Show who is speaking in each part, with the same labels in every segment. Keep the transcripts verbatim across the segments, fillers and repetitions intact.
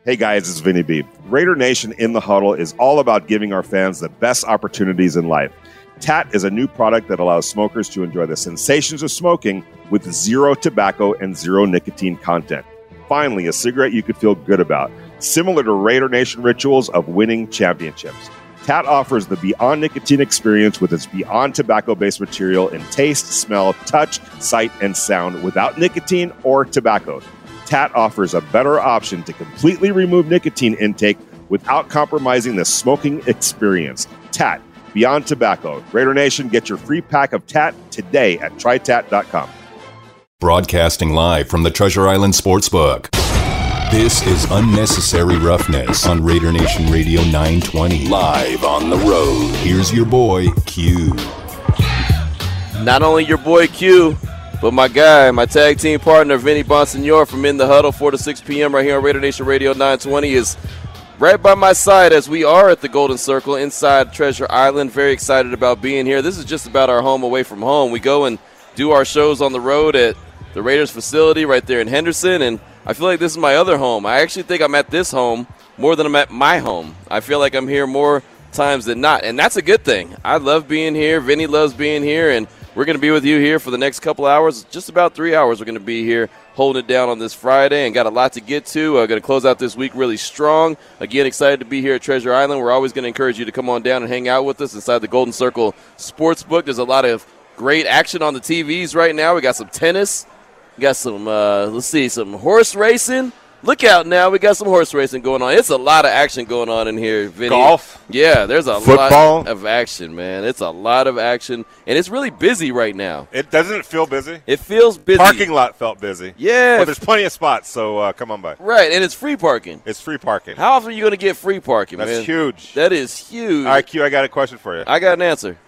Speaker 1: Hey guys, it's Vinny B. Raider Nation in the Huddle is all about giving our fans the best opportunities in life. T A T is a new product that allows smokers to enjoy the sensations of smoking with zero tobacco and zero nicotine content. Finally, a cigarette you could feel good about, similar to Raider Nation rituals of winning championships. T A T offers the Beyond Nicotine experience with its Beyond tobacco-based material in taste, smell, touch, sight, and sound without nicotine or tobacco. T A T offers a better option to completely remove nicotine intake without compromising the smoking experience. T A T, Beyond Tobacco. Raider Nation, get your free pack of T A T today at try tat dot com.
Speaker 2: Broadcasting live from the Treasure Island Sportsbook. This is Unnecessary Roughness on Raider Nation Radio nine twenty. Live on the road. Here's your boy, Q.
Speaker 3: Not only your boy, Q, but my guy, my tag team partner, Vinny Bonsignor from In the Huddle, four to six p.m. right here on Raider Nation Radio nine twenty is right by my side as we are at the Golden Circle inside Treasure Island. Very excited about being here. This is just about our home away from home. We go and do our shows on the road at the Raiders facility right there in Henderson, and I feel like this is my other home. I actually think I'm at this home more than I'm at my home. I feel like I'm here more times than not, and that's a good thing. I love being here. Vinny loves being here, and we're going to be with you here for the next couple hours, just about three hours we're going to be here holding it down on this Friday and got a lot to get to. We're uh, going to close out this week really strong. Again, excited to be here at Treasure Island. We're always going to encourage you to come on down and hang out with us inside the Golden Circle Sportsbook. There's a lot of great action on the T Vs right now. We got some tennis. We got some, uh, let's see, some horse racing. Look out now. We got some horse racing going on. It's a lot of action going on in here, Vinny.
Speaker 1: Golf.
Speaker 3: Yeah, there's a
Speaker 1: Football.
Speaker 3: lot of action, man. It's a lot of action, and it's really busy right now.
Speaker 1: It doesn't feel busy.
Speaker 3: It feels busy.
Speaker 1: Parking lot felt busy.
Speaker 3: Yeah.
Speaker 1: But there's plenty of spots, so uh, come on by.
Speaker 3: Right, and it's free parking.
Speaker 1: It's free parking.
Speaker 3: How often are you going to get free parking,
Speaker 1: That's
Speaker 3: man?
Speaker 1: huge.
Speaker 3: That is huge.
Speaker 1: All right, Q, I got a question for you.
Speaker 3: I got an answer.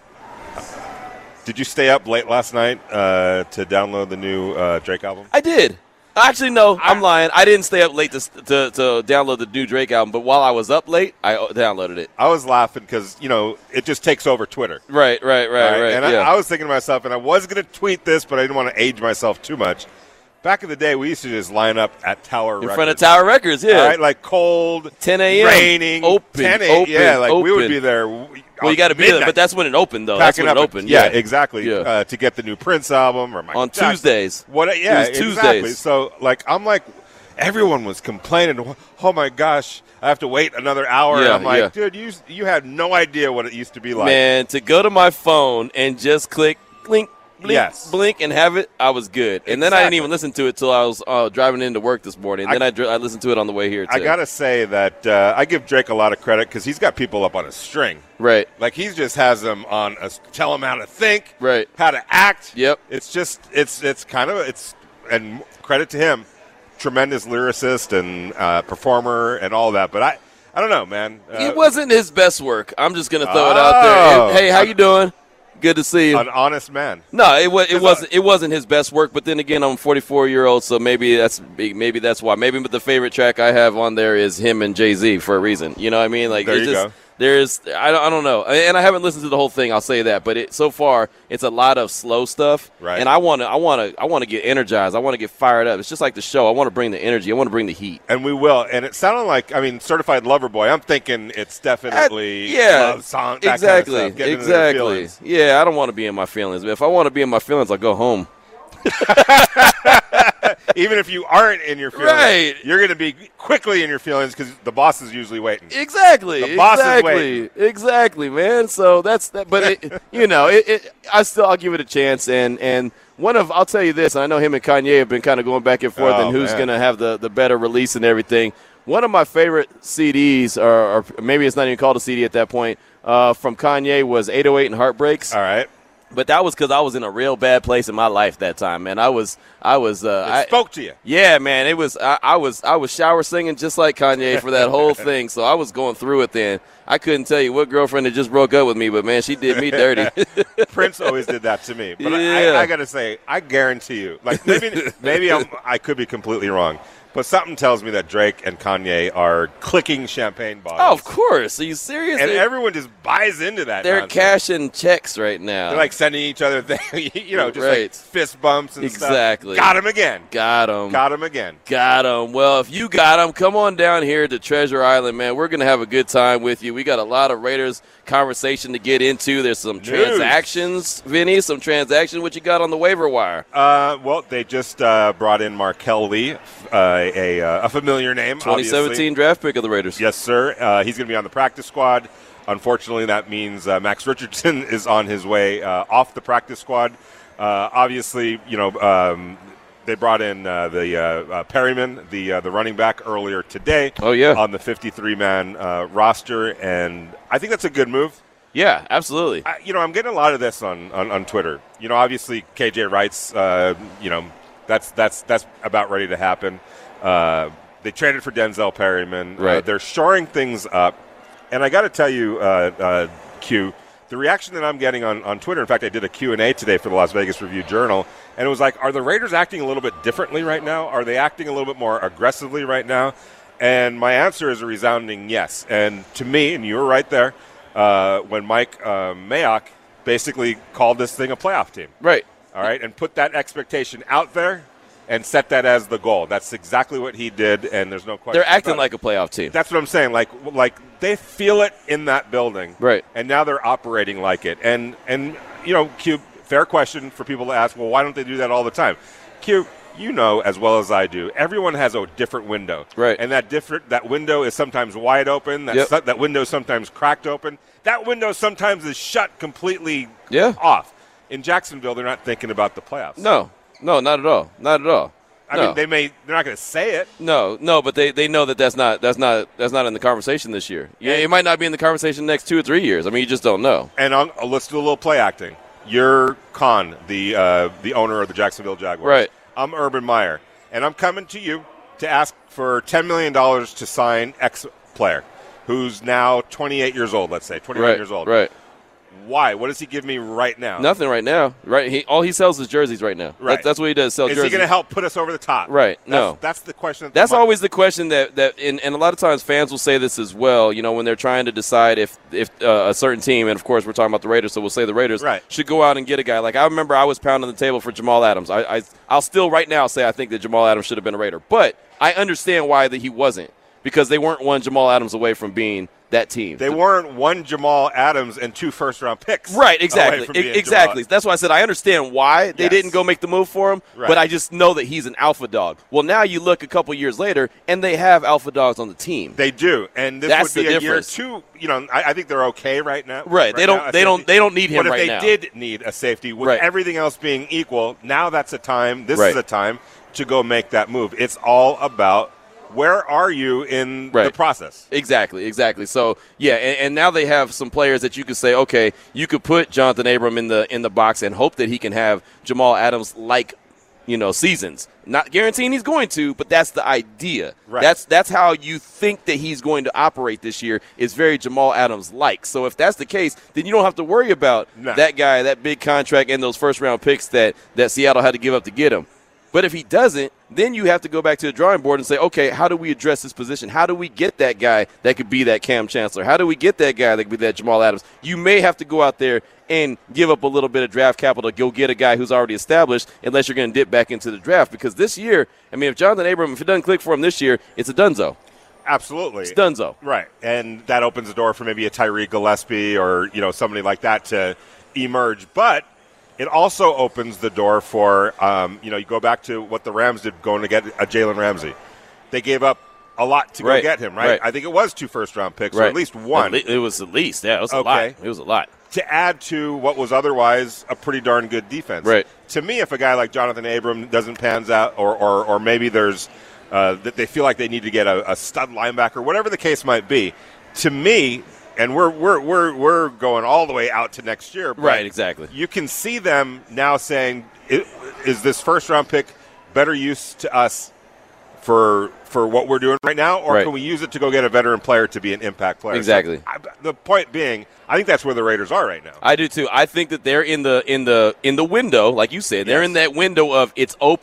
Speaker 1: Did you stay up late last night uh, to download the new uh, Drake album?
Speaker 3: I did. Actually, no, I'm lying. I didn't stay up late to, to to download the new Drake album, but while I was up late, I downloaded it.
Speaker 1: I was laughing because, you know, it just takes over Twitter.
Speaker 3: Right, right, right, right. right
Speaker 1: and
Speaker 3: yeah.
Speaker 1: I, I was thinking to myself, and I was going to tweet this, but I didn't want to age myself too much. Back in the day, we used to just line up at Tower
Speaker 3: in
Speaker 1: Records.
Speaker 3: front of Tower Records, yeah.
Speaker 1: All right, like cold,
Speaker 3: ten a.m.
Speaker 1: raining,
Speaker 3: open,
Speaker 1: ten a.m.
Speaker 3: open,
Speaker 1: Yeah, like
Speaker 3: open.
Speaker 1: we would be there.
Speaker 3: Well, you got to be there, but that's when it opened, though. That's
Speaker 1: Packing
Speaker 3: when
Speaker 1: up
Speaker 3: it opened.
Speaker 1: Yeah,
Speaker 3: yeah.
Speaker 1: exactly.
Speaker 3: Yeah.
Speaker 1: Uh, to get the new Prince album or Michael
Speaker 3: on
Speaker 1: Jackson.
Speaker 3: Tuesdays.
Speaker 1: What? Yeah,
Speaker 3: it was
Speaker 1: exactly.
Speaker 3: Tuesdays.
Speaker 1: So, like, I'm like, everyone was complaining. Oh my gosh, I have to wait another hour.
Speaker 3: Yeah,
Speaker 1: I'm like,
Speaker 3: yeah.
Speaker 1: dude, you you had no idea what it used to be like.
Speaker 3: Man, to go to my phone and just click, blink, blink,
Speaker 1: Yes.
Speaker 3: blink, and have it, I was good. And then I didn't even listen to it till I was uh, driving into work this morning. And
Speaker 1: I-
Speaker 3: then I, dr- I listened to it on the way here, too.
Speaker 1: I gotta say that uh, I give Drake a lot of credit because he's got people up on a string.
Speaker 3: Right.
Speaker 1: Like he just has them on a tell them how to think,
Speaker 3: Right.
Speaker 1: how to act.
Speaker 3: Yep.
Speaker 1: It's just it's it's kind of it's and credit to him, tremendous lyricist and uh, performer and all that. But I I don't know, man. Uh,
Speaker 3: It wasn't his best work. I'm just going to throw it
Speaker 1: Oh.
Speaker 3: out there. It- hey, how you doing? Good to see you.
Speaker 1: an honest man.
Speaker 3: No, it was it
Speaker 1: Because, uh,
Speaker 3: wasn't it wasn't his best work. But then again, I'm a forty-four year old, so maybe that's maybe that's why. Maybe the favorite track I have on there is him and Jay-Z for a reason. You know what I mean? Like
Speaker 1: There
Speaker 3: it's
Speaker 1: you
Speaker 3: just
Speaker 1: go.
Speaker 3: there's I don't, I don't know, and I haven't listened to the whole thing. I'll say that, but it, so far it's a lot of slow stuff.
Speaker 1: Right.
Speaker 3: And I want to I want to I want to get energized. I want to get fired up. It's just like the show. I want to bring the energy. I want to bring the heat.
Speaker 1: And we will. And it sounded like, I mean, Certified Lover Boy. I'm thinking it's definitely
Speaker 3: Uh, yeah,
Speaker 1: love song, that
Speaker 3: exactly,
Speaker 1: kind of stuff. Getting into their
Speaker 3: exactly.
Speaker 1: feelings.
Speaker 3: Yeah, I don't want to be in my feelings. If I want to be in my feelings, I'll go home.
Speaker 1: Even if you aren't in your feelings,
Speaker 3: Right.
Speaker 1: you're going to be quickly in your feelings because the boss is usually waiting.
Speaker 3: Exactly.
Speaker 1: The boss is
Speaker 3: exactly.
Speaker 1: waiting.
Speaker 3: Exactly, man. So that's that. But it, you know, it, it. I still I'll give it a chance. And and one of I'll tell you this. And I know him and Kanye have been kind of going back and forth
Speaker 1: Oh,
Speaker 3: and who's
Speaker 1: man.
Speaker 3: going to have the the better release and everything. One of my favorite C Ds, or, or maybe it's not even called a C D at that point, uh, from Kanye was eight oh eight and Heartbreaks.
Speaker 1: All right.
Speaker 3: But that was because I was in a real bad place in my life that time, man. I was, I was, uh,
Speaker 1: It
Speaker 3: I,
Speaker 1: spoke to you.
Speaker 3: yeah, man. It was, I, I was, I was shower singing just like Kanye for that whole thing. So I was going through it then. I couldn't tell you what girlfriend had just broke up with me, but man, she did me dirty.
Speaker 1: Prince always did that to me. But
Speaker 3: Yeah.
Speaker 1: I, I got to say, I guarantee you, like maybe maybe I'm, I could be completely wrong, But something tells me that Drake and Kanye are clicking champagne bottles.
Speaker 3: Oh, of course. Are you serious?
Speaker 1: And
Speaker 3: they're,
Speaker 1: everyone just buys into that.
Speaker 3: They're
Speaker 1: nonsense.
Speaker 3: cashing checks right now.
Speaker 1: They're like sending each other things, you know, just
Speaker 3: right.
Speaker 1: like fist bumps and
Speaker 3: exactly.
Speaker 1: stuff. Got him again.
Speaker 3: Got him.
Speaker 1: Got him again.
Speaker 3: Got him. Well, if you got him, come on down here to Treasure Island, man. We're going to have a good time with you. We got a lot of Raiders conversation to get into. There's some
Speaker 1: News.
Speaker 3: transactions, Vinny, some transactions. What you got on the waiver wire?
Speaker 1: Uh, well, they just uh, brought in Markel Lee, uh, a, uh, a familiar name,
Speaker 3: twenty seventeen
Speaker 1: obviously.
Speaker 3: draft pick of the Raiders.
Speaker 1: Yes, sir. Uh, he's going to be on the practice squad. Unfortunately, that means uh, Max Richardson is on his way uh, off the practice squad. Uh, obviously, you know, um, they brought in uh, the uh, uh, Perryman, the uh, the running back, earlier today.
Speaker 3: Oh, yeah.
Speaker 1: On the fifty-three man uh, roster, and I think that's a good move.
Speaker 3: Yeah, absolutely.
Speaker 1: I, you know, I'm getting a lot of this on, on, on Twitter. You know, obviously K J Wright's, uh, you know, that's that's that's about ready to happen. Uh, they traded for Denzel Perryman.
Speaker 3: Right.
Speaker 1: Uh, they're shoring things up. And I got to tell you, uh, uh, Q, the reaction that I'm getting on, on Twitter, in fact, I did a Q and A today for the Las Vegas Review-Journal, and it was like, are the Raiders acting a little bit differently right now? Are they acting a little bit more aggressively right now? And my answer is a resounding yes. And to me, and you were right there, uh, when Mike uh, Mayock basically called this thing a playoff team.
Speaker 3: Right.
Speaker 1: All right, and put that expectation out there and set that as the goal. That's exactly what he did, and there's no question.
Speaker 3: They're acting
Speaker 1: about
Speaker 3: like
Speaker 1: it.
Speaker 3: a playoff team.
Speaker 1: That's what I'm saying. Like, like they feel it in that building,
Speaker 3: Right.
Speaker 1: And now they're operating like it. And and you know, Q, fair question for people to ask. Well, why don't they do that all the time? Q, you know as well as I do, everyone has a different window,
Speaker 3: right?
Speaker 1: And that different that window is sometimes wide open. That
Speaker 3: yep.
Speaker 1: su- that window is sometimes cracked open. That window sometimes is shut completely
Speaker 3: yeah.
Speaker 1: off. In Jacksonville, they're not thinking about the playoffs.
Speaker 3: No, no, not at all, not at all.
Speaker 1: I
Speaker 3: no.
Speaker 1: mean, they may they're not going to say it.
Speaker 3: No, no, but they, they know that that's not that's not that's not in the conversation this year. Yeah, it might not be in the conversation next two or three years. I mean, you just don't know.
Speaker 1: And I'll, I'll, let's do a little play acting. You're Khan, the uh, the owner of the Jacksonville Jaguars.
Speaker 3: Right.
Speaker 1: I'm Urban Meyer, and I'm coming to you to ask for ten million dollars to sign X player, who's now twenty-eight years old. Let's say twenty-nine
Speaker 3: right,
Speaker 1: years old.
Speaker 3: Right.
Speaker 1: Why? What does he give me right now?
Speaker 3: Nothing right now. Right. He, all he sells is jerseys right now.
Speaker 1: Right.
Speaker 3: That, that's what he does. Sell
Speaker 1: is
Speaker 3: jerseys.
Speaker 1: he going to help put us over the top?
Speaker 3: Right.
Speaker 1: That's,
Speaker 3: no.
Speaker 1: That's the question. That
Speaker 3: that's
Speaker 1: the,
Speaker 3: always the question that that and, and a lot of times fans will say this as well. You know, when they're trying to decide if if uh, a certain team, and of course we're talking about the Raiders, so we'll say the Raiders
Speaker 1: right.
Speaker 3: should go out and get a guy. Like I remember, I was pounding the table for Jamal Adams. I, I I'll still right now say I think that Jamal Adams should have been a Raider, but I understand why that he wasn't, because they weren't one Jamal Adams away from being that team.
Speaker 1: They weren't one Jamal Adams and two first-round picks.
Speaker 3: Right, exactly. E- exactly.
Speaker 1: Jamal.
Speaker 3: That's why I said I understand why they
Speaker 1: yes.
Speaker 3: didn't go make the move for him,
Speaker 1: right.
Speaker 3: but I just know that he's an alpha dog. Well, now you look a couple years later, and they have alpha dogs on the team.
Speaker 1: They do, and this
Speaker 3: That's
Speaker 1: would be
Speaker 3: the
Speaker 1: a
Speaker 3: difference.
Speaker 1: year two. You know, I, I think they're okay right now.
Speaker 3: Right.
Speaker 1: right
Speaker 3: they don't.
Speaker 1: now,
Speaker 3: they don't. They don't need him
Speaker 1: but if
Speaker 3: right
Speaker 1: they
Speaker 3: now.
Speaker 1: did need a safety, with
Speaker 3: right.
Speaker 1: everything else being equal, now that's a time. This
Speaker 3: right.
Speaker 1: is a time to go make that move. It's all about where are you in
Speaker 3: right.
Speaker 1: the process.
Speaker 3: Exactly. Exactly. So yeah, and, and now they have some players that you could say, okay, you could put Jonathan Abram in the in the box and hope that he can have Jamal Adams like, you know, seasons. Not guaranteeing he's going to, but that's the idea.
Speaker 1: Right.
Speaker 3: That's that's how you think that he's going to operate this year. Is very Jamal Adams like. So if that's the case, then you don't have to worry about
Speaker 1: no.
Speaker 3: that guy, that big contract, and those first round picks that that Seattle had to give up to get him. But if he doesn't, then you have to go back to the drawing board and say, okay, how do we address this position? How do we get that guy that could be that Cam Chancellor? How do we get that guy that could be that Jamal Adams? You may have to go out there and give up a little bit of draft capital to go get a guy who's already established, unless you're going to dip back into the draft. Because this year, I mean, if Jonathan Abram, if it doesn't click for him this year, it's a donezo.
Speaker 1: Absolutely.
Speaker 3: It's donezo.
Speaker 1: Right. And that opens the door for maybe a Tyree Gillespie or, you know, somebody like that to emerge. But it also opens the door for, um, you know, you go back to what the Rams did going to get a Jalen Ramsey. They gave up a lot to
Speaker 3: right.
Speaker 1: go get him, right?
Speaker 3: right?
Speaker 1: I think it was two first-round picks,
Speaker 3: right.
Speaker 1: or at least one.
Speaker 3: It was at least, yeah, it was a
Speaker 1: okay.
Speaker 3: lot. It was a lot.
Speaker 1: To add to what was otherwise a pretty darn good defense.
Speaker 3: Right.
Speaker 1: To me, if a guy like Jonathan Abram doesn't pans out, or, or, or maybe there's uh, that they feel like they need to get a, a stud linebacker, whatever the case might be, to me, and we're we're we're we're going all the way out to next year. But
Speaker 3: right, exactly.
Speaker 1: You can see them now saying, is this first round pick better use to us for for what we're doing right now, or
Speaker 3: right.
Speaker 1: can we use it to go get a veteran player to be an impact player?
Speaker 3: Exactly.
Speaker 1: So I, the point being, I think that's where the Raiders are right now.
Speaker 3: I do too. I think that they're in the in the in the window, like you said. They're
Speaker 1: yes.
Speaker 3: in that window of it's open.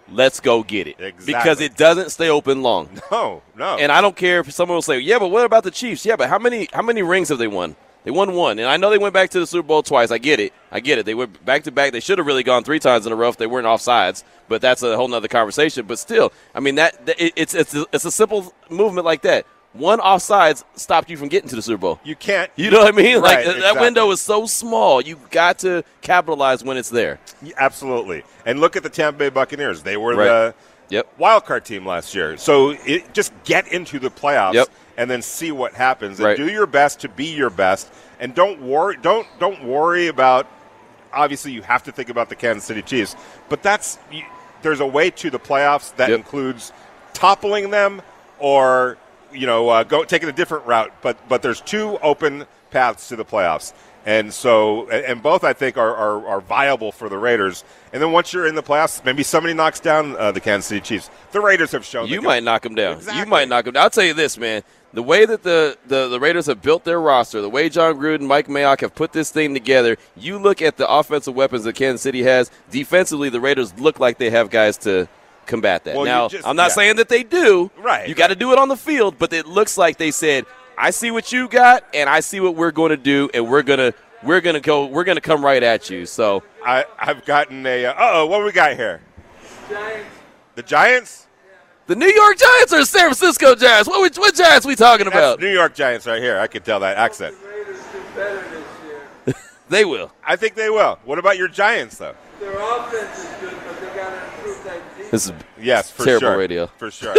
Speaker 3: let's go get it.
Speaker 1: Exactly.
Speaker 3: Because it doesn't stay open long.
Speaker 1: No, no.
Speaker 3: And I don't care if someone will say, yeah, but what about the Chiefs? Yeah, but how many how many rings have they won? They won one. And I know they went back to the Super Bowl twice. I get it. I get it. They went back to back. They should have really gone three times in a row if they weren't offsides. But that's a whole nother conversation. But still, I mean, that, that it, it's, it's, a, it's a simple movement like that. One offsides stopped you from getting to the Super Bowl.
Speaker 1: You can't.
Speaker 3: You know what I mean?
Speaker 1: Right,
Speaker 3: like that
Speaker 1: exactly.
Speaker 3: window is so small. You got to capitalize when it's there.
Speaker 1: Yeah, absolutely. And look at the Tampa Bay Buccaneers. They were
Speaker 3: Right.
Speaker 1: the
Speaker 3: Yep.
Speaker 1: wild card team last year. So it, just get into the playoffs
Speaker 3: Yep.
Speaker 1: and then see what happens. And
Speaker 3: Right.
Speaker 1: do your best to be your best. And don't worry. Don't don't worry about. Obviously, you have to think about the Kansas City Chiefs, but that's you, there's a way to the playoffs that
Speaker 3: Yep.
Speaker 1: includes toppling them or you know uh, go taking a different route. But but there's two open paths to the playoffs. And so, and both I think are, are, are viable for the Raiders. And then once you're in the playoffs, maybe somebody knocks down uh, the Kansas City Chiefs. The Raiders have shown
Speaker 3: You
Speaker 1: they
Speaker 3: might
Speaker 1: can,
Speaker 3: knock them down.
Speaker 1: Exactly.
Speaker 3: You might knock them down. I'll tell you this, man. The way that the, the, the Raiders have built their roster, the way John Gruden, Mike Mayock have put this thing together, you look at the offensive weapons that Kansas City has. Defensively, the Raiders look like they have guys to combat that.
Speaker 1: Well,
Speaker 3: now,
Speaker 1: you just-
Speaker 3: I'm not
Speaker 1: yeah.
Speaker 3: saying that they do.
Speaker 1: Right,
Speaker 3: You got to do it on the field, but it looks like they said, I see what you got, and I see what we're going to do, and we're going to we're gonna go we're going to come right at you. So
Speaker 1: I, I've gotten a. Uh oh, what do we got here?
Speaker 4: Giants.
Speaker 1: The Giants?
Speaker 3: the New York Giants or San Francisco Giants? What, we- what Giants we talking
Speaker 1: That's
Speaker 3: about?
Speaker 1: New York Giants right here. I can tell that accent.
Speaker 4: The Raiders do better this year.
Speaker 3: They will.
Speaker 1: I think they will. What about your Giants, though?
Speaker 4: Their offense is good, but they got to improve that defense.
Speaker 3: This is
Speaker 1: Yes, for
Speaker 3: Terrible
Speaker 1: sure.
Speaker 3: radio.
Speaker 1: For sure.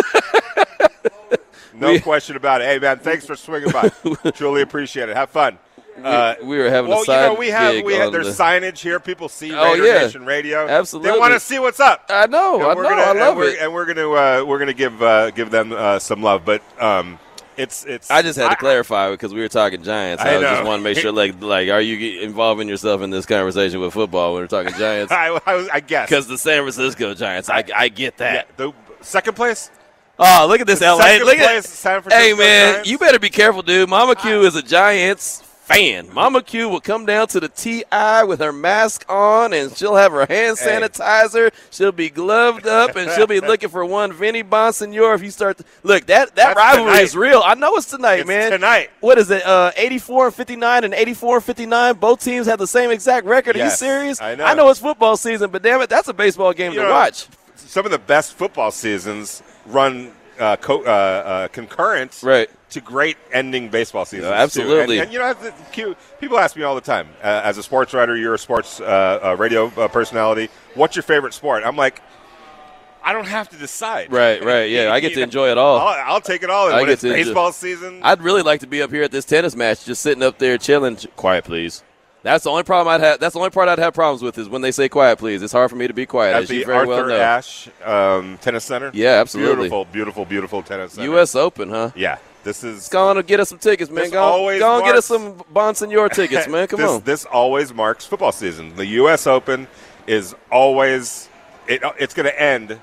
Speaker 1: No
Speaker 3: We-
Speaker 1: question about it. Hey, man, thanks for swinging by. Truly appreciate it. Have fun. Uh,
Speaker 3: we were having
Speaker 1: well,
Speaker 3: a side
Speaker 1: you know, we have
Speaker 3: gig
Speaker 1: we have
Speaker 3: on
Speaker 1: there's
Speaker 3: the-
Speaker 1: signage here. People see
Speaker 3: Oh,
Speaker 1: Raider
Speaker 3: yeah.
Speaker 1: Nation Radio.
Speaker 3: Absolutely.
Speaker 1: They want to see what's up.
Speaker 3: I know.
Speaker 1: And
Speaker 3: I
Speaker 1: we're
Speaker 3: know.
Speaker 1: gonna-
Speaker 3: I love
Speaker 1: and we're,
Speaker 3: it.
Speaker 1: And we're gonna uh, we're gonna give uh, give them uh, some love, but um, it's it's.
Speaker 3: I just had to
Speaker 1: I-
Speaker 3: clarify because we were talking Giants.
Speaker 1: I
Speaker 3: I, just
Speaker 1: know.
Speaker 3: want to make sure, like, like, are you involving yourself in this conversation with football when we're talking Giants?
Speaker 1: I, I, was- I guess
Speaker 3: Because the San Francisco Giants, I, I get
Speaker 1: yeah,
Speaker 3: that.
Speaker 1: the second place.
Speaker 3: Oh, look at this, L A.
Speaker 1: Second
Speaker 3: Look at
Speaker 1: place, San Francisco
Speaker 3: Hey, man,
Speaker 1: Giants.
Speaker 3: you better be careful, dude. Mama Q is a Giants fan. Mama Q will come down to the T I with her mask on, and she'll have her hand
Speaker 1: Hey.
Speaker 3: sanitizer. She'll be gloved up, and she'll be looking for one Vinny Bonsignor. If you start to look, that that
Speaker 1: That's
Speaker 3: rivalry
Speaker 1: tonight.
Speaker 3: is real. I know it's tonight,
Speaker 1: It's
Speaker 3: man.
Speaker 1: tonight.
Speaker 3: What is it? Uh, eighty-four and fifty-nine and eighty-four and fifty-nine. Both teams have the same exact record. Are
Speaker 1: Yes,
Speaker 3: you serious?
Speaker 1: I know.
Speaker 3: I know it's football season, but damn it, that's a baseball game
Speaker 1: You
Speaker 3: to
Speaker 1: know,
Speaker 3: watch.
Speaker 1: Some of the best football seasons run uh, co- uh, uh, concurrent
Speaker 3: Right.
Speaker 1: to great ending baseball seasons.
Speaker 3: Yeah,
Speaker 1: too.
Speaker 3: absolutely.
Speaker 1: And, and you know, the, Q, people ask me all the time, uh, as a sports writer, you're a sports uh, uh, radio uh, personality. What's your favorite sport? I'm like, I don't have to decide.
Speaker 3: Right, right, yeah. I get
Speaker 1: You
Speaker 3: to
Speaker 1: know,
Speaker 3: enjoy it all.
Speaker 1: I'll, I'll take it all. And
Speaker 3: I
Speaker 1: when
Speaker 3: get
Speaker 1: it's
Speaker 3: to enjoy-
Speaker 1: baseball season,
Speaker 3: I'd really like to be up here at this tennis match, just sitting up there chilling. Quiet, please. That's the only problem I'd have. That's the only part I'd have problems with is when they say quiet, please. It's hard for me to be quiet,
Speaker 1: at
Speaker 3: as
Speaker 1: the
Speaker 3: you very
Speaker 1: Arthur
Speaker 3: well know.
Speaker 1: Ashe um, Tennis Center.
Speaker 3: Yeah, absolutely.
Speaker 1: Beautiful, beautiful, beautiful tennis center.
Speaker 3: U S Open, huh?
Speaker 1: Yeah, this is
Speaker 3: Go on and get us some tickets, man.
Speaker 1: This
Speaker 3: Go on,
Speaker 1: always
Speaker 3: go on get us
Speaker 1: marks-
Speaker 3: some Bonsignor tickets, man. Come
Speaker 1: this,
Speaker 3: on.
Speaker 1: This always marks football season. The U S Open is always it, it's going to end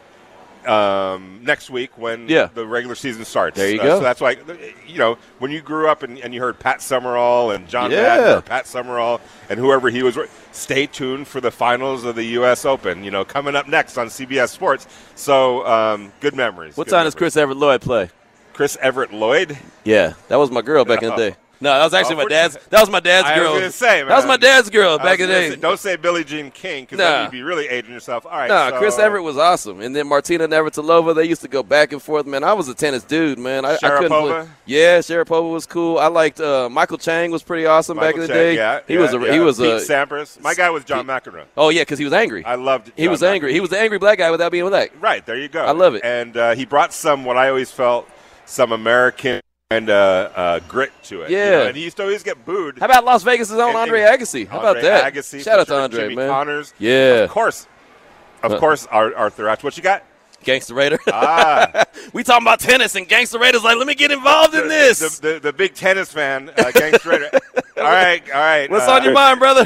Speaker 1: um, next week when
Speaker 3: Yeah.
Speaker 1: the regular season starts.
Speaker 3: There you
Speaker 1: Uh,
Speaker 3: go.
Speaker 1: So that's why, you know, when you grew up and, and you heard Pat Summerall and John
Speaker 3: Yeah.
Speaker 1: Madden or Pat Summerall and whoever he was, stay tuned for the finals of the U S Open, you know, coming up next on C B S Sports. So um, good memories.
Speaker 3: What
Speaker 1: good
Speaker 3: time does
Speaker 1: memories.
Speaker 3: Chris Everett Lloyd play?
Speaker 1: Chris Everett Lloyd?
Speaker 3: Yeah, that was my girl back in the day. No, that was actually
Speaker 1: Oh,
Speaker 3: my
Speaker 1: we're-
Speaker 3: dad's. That was my dad's
Speaker 1: I
Speaker 3: girl.
Speaker 1: was going to say, man.
Speaker 3: that was my dad's girl
Speaker 1: I
Speaker 3: back
Speaker 1: was
Speaker 3: in the
Speaker 1: gonna
Speaker 3: day.
Speaker 1: say, don't say Billie Jean King because
Speaker 3: Nah.
Speaker 1: then you'd be really aging yourself. All right.
Speaker 3: No,
Speaker 1: so,
Speaker 3: Chris Everett was awesome, and then Martina Navratilova. They used to go back and forth. Man, I was a tennis dude, man. I, I couldn't play.
Speaker 1: Sharapova?
Speaker 3: Yeah, Sharapova was cool. I liked uh, Michael Chang was pretty awesome back
Speaker 1: Michael
Speaker 3: in the
Speaker 1: Chang,
Speaker 3: day.
Speaker 1: Yeah,
Speaker 3: he
Speaker 1: yeah,
Speaker 3: was a
Speaker 1: yeah.
Speaker 3: he was
Speaker 1: Pete
Speaker 3: a
Speaker 1: Sampras. My guy was John
Speaker 3: Pete-
Speaker 1: McEnroe.
Speaker 3: oh yeah, because he was angry.
Speaker 1: I loved.
Speaker 3: he
Speaker 1: John
Speaker 3: was angry.
Speaker 1: McEnroe.
Speaker 3: He was the angry black guy without being black.
Speaker 1: Right there, you go.
Speaker 3: I love it.
Speaker 1: And uh, he brought some what I always felt some American and uh, uh, grit to it. you
Speaker 3: Yeah.
Speaker 1: know, and he used to always get booed.
Speaker 3: How about Las Vegas' own
Speaker 1: And-
Speaker 3: Andre Agassi? How about
Speaker 1: Andre
Speaker 3: that?
Speaker 1: Agassi,
Speaker 3: Shout out
Speaker 1: for
Speaker 3: to
Speaker 1: sure.
Speaker 3: Andre,
Speaker 1: Jimmy
Speaker 3: man.
Speaker 1: Connors.
Speaker 3: Yeah,
Speaker 1: Of course, of
Speaker 3: Uh,
Speaker 1: course, Ar- Arthur Ashe. What you got?
Speaker 3: Gangster Raider.
Speaker 1: Ah,
Speaker 3: we talking about tennis, and Gangster Raiders like, let me get involved in
Speaker 1: the,
Speaker 3: this.
Speaker 1: The, the, the big tennis fan, uh, Gangster Raider. All right, all right.
Speaker 3: What's
Speaker 1: uh,
Speaker 3: on your mind, brother?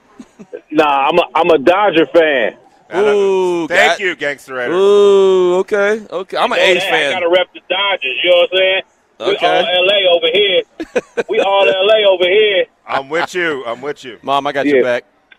Speaker 5: Nah, I'm a I'm a Dodger fan.
Speaker 1: I don't-
Speaker 3: Ooh,
Speaker 1: Thank
Speaker 3: got-
Speaker 1: you, Gangster Raider.
Speaker 3: Ooh, okay, okay. I'm an
Speaker 5: You know
Speaker 3: A's
Speaker 5: that. I
Speaker 3: fan.
Speaker 5: gotta rep the Dodgers. You know what I'm saying?
Speaker 3: Okay.
Speaker 5: We all L A over here. We all L A over here.
Speaker 1: I'm with you. I'm with you.
Speaker 3: Mom, I got
Speaker 5: Yeah.
Speaker 3: your back.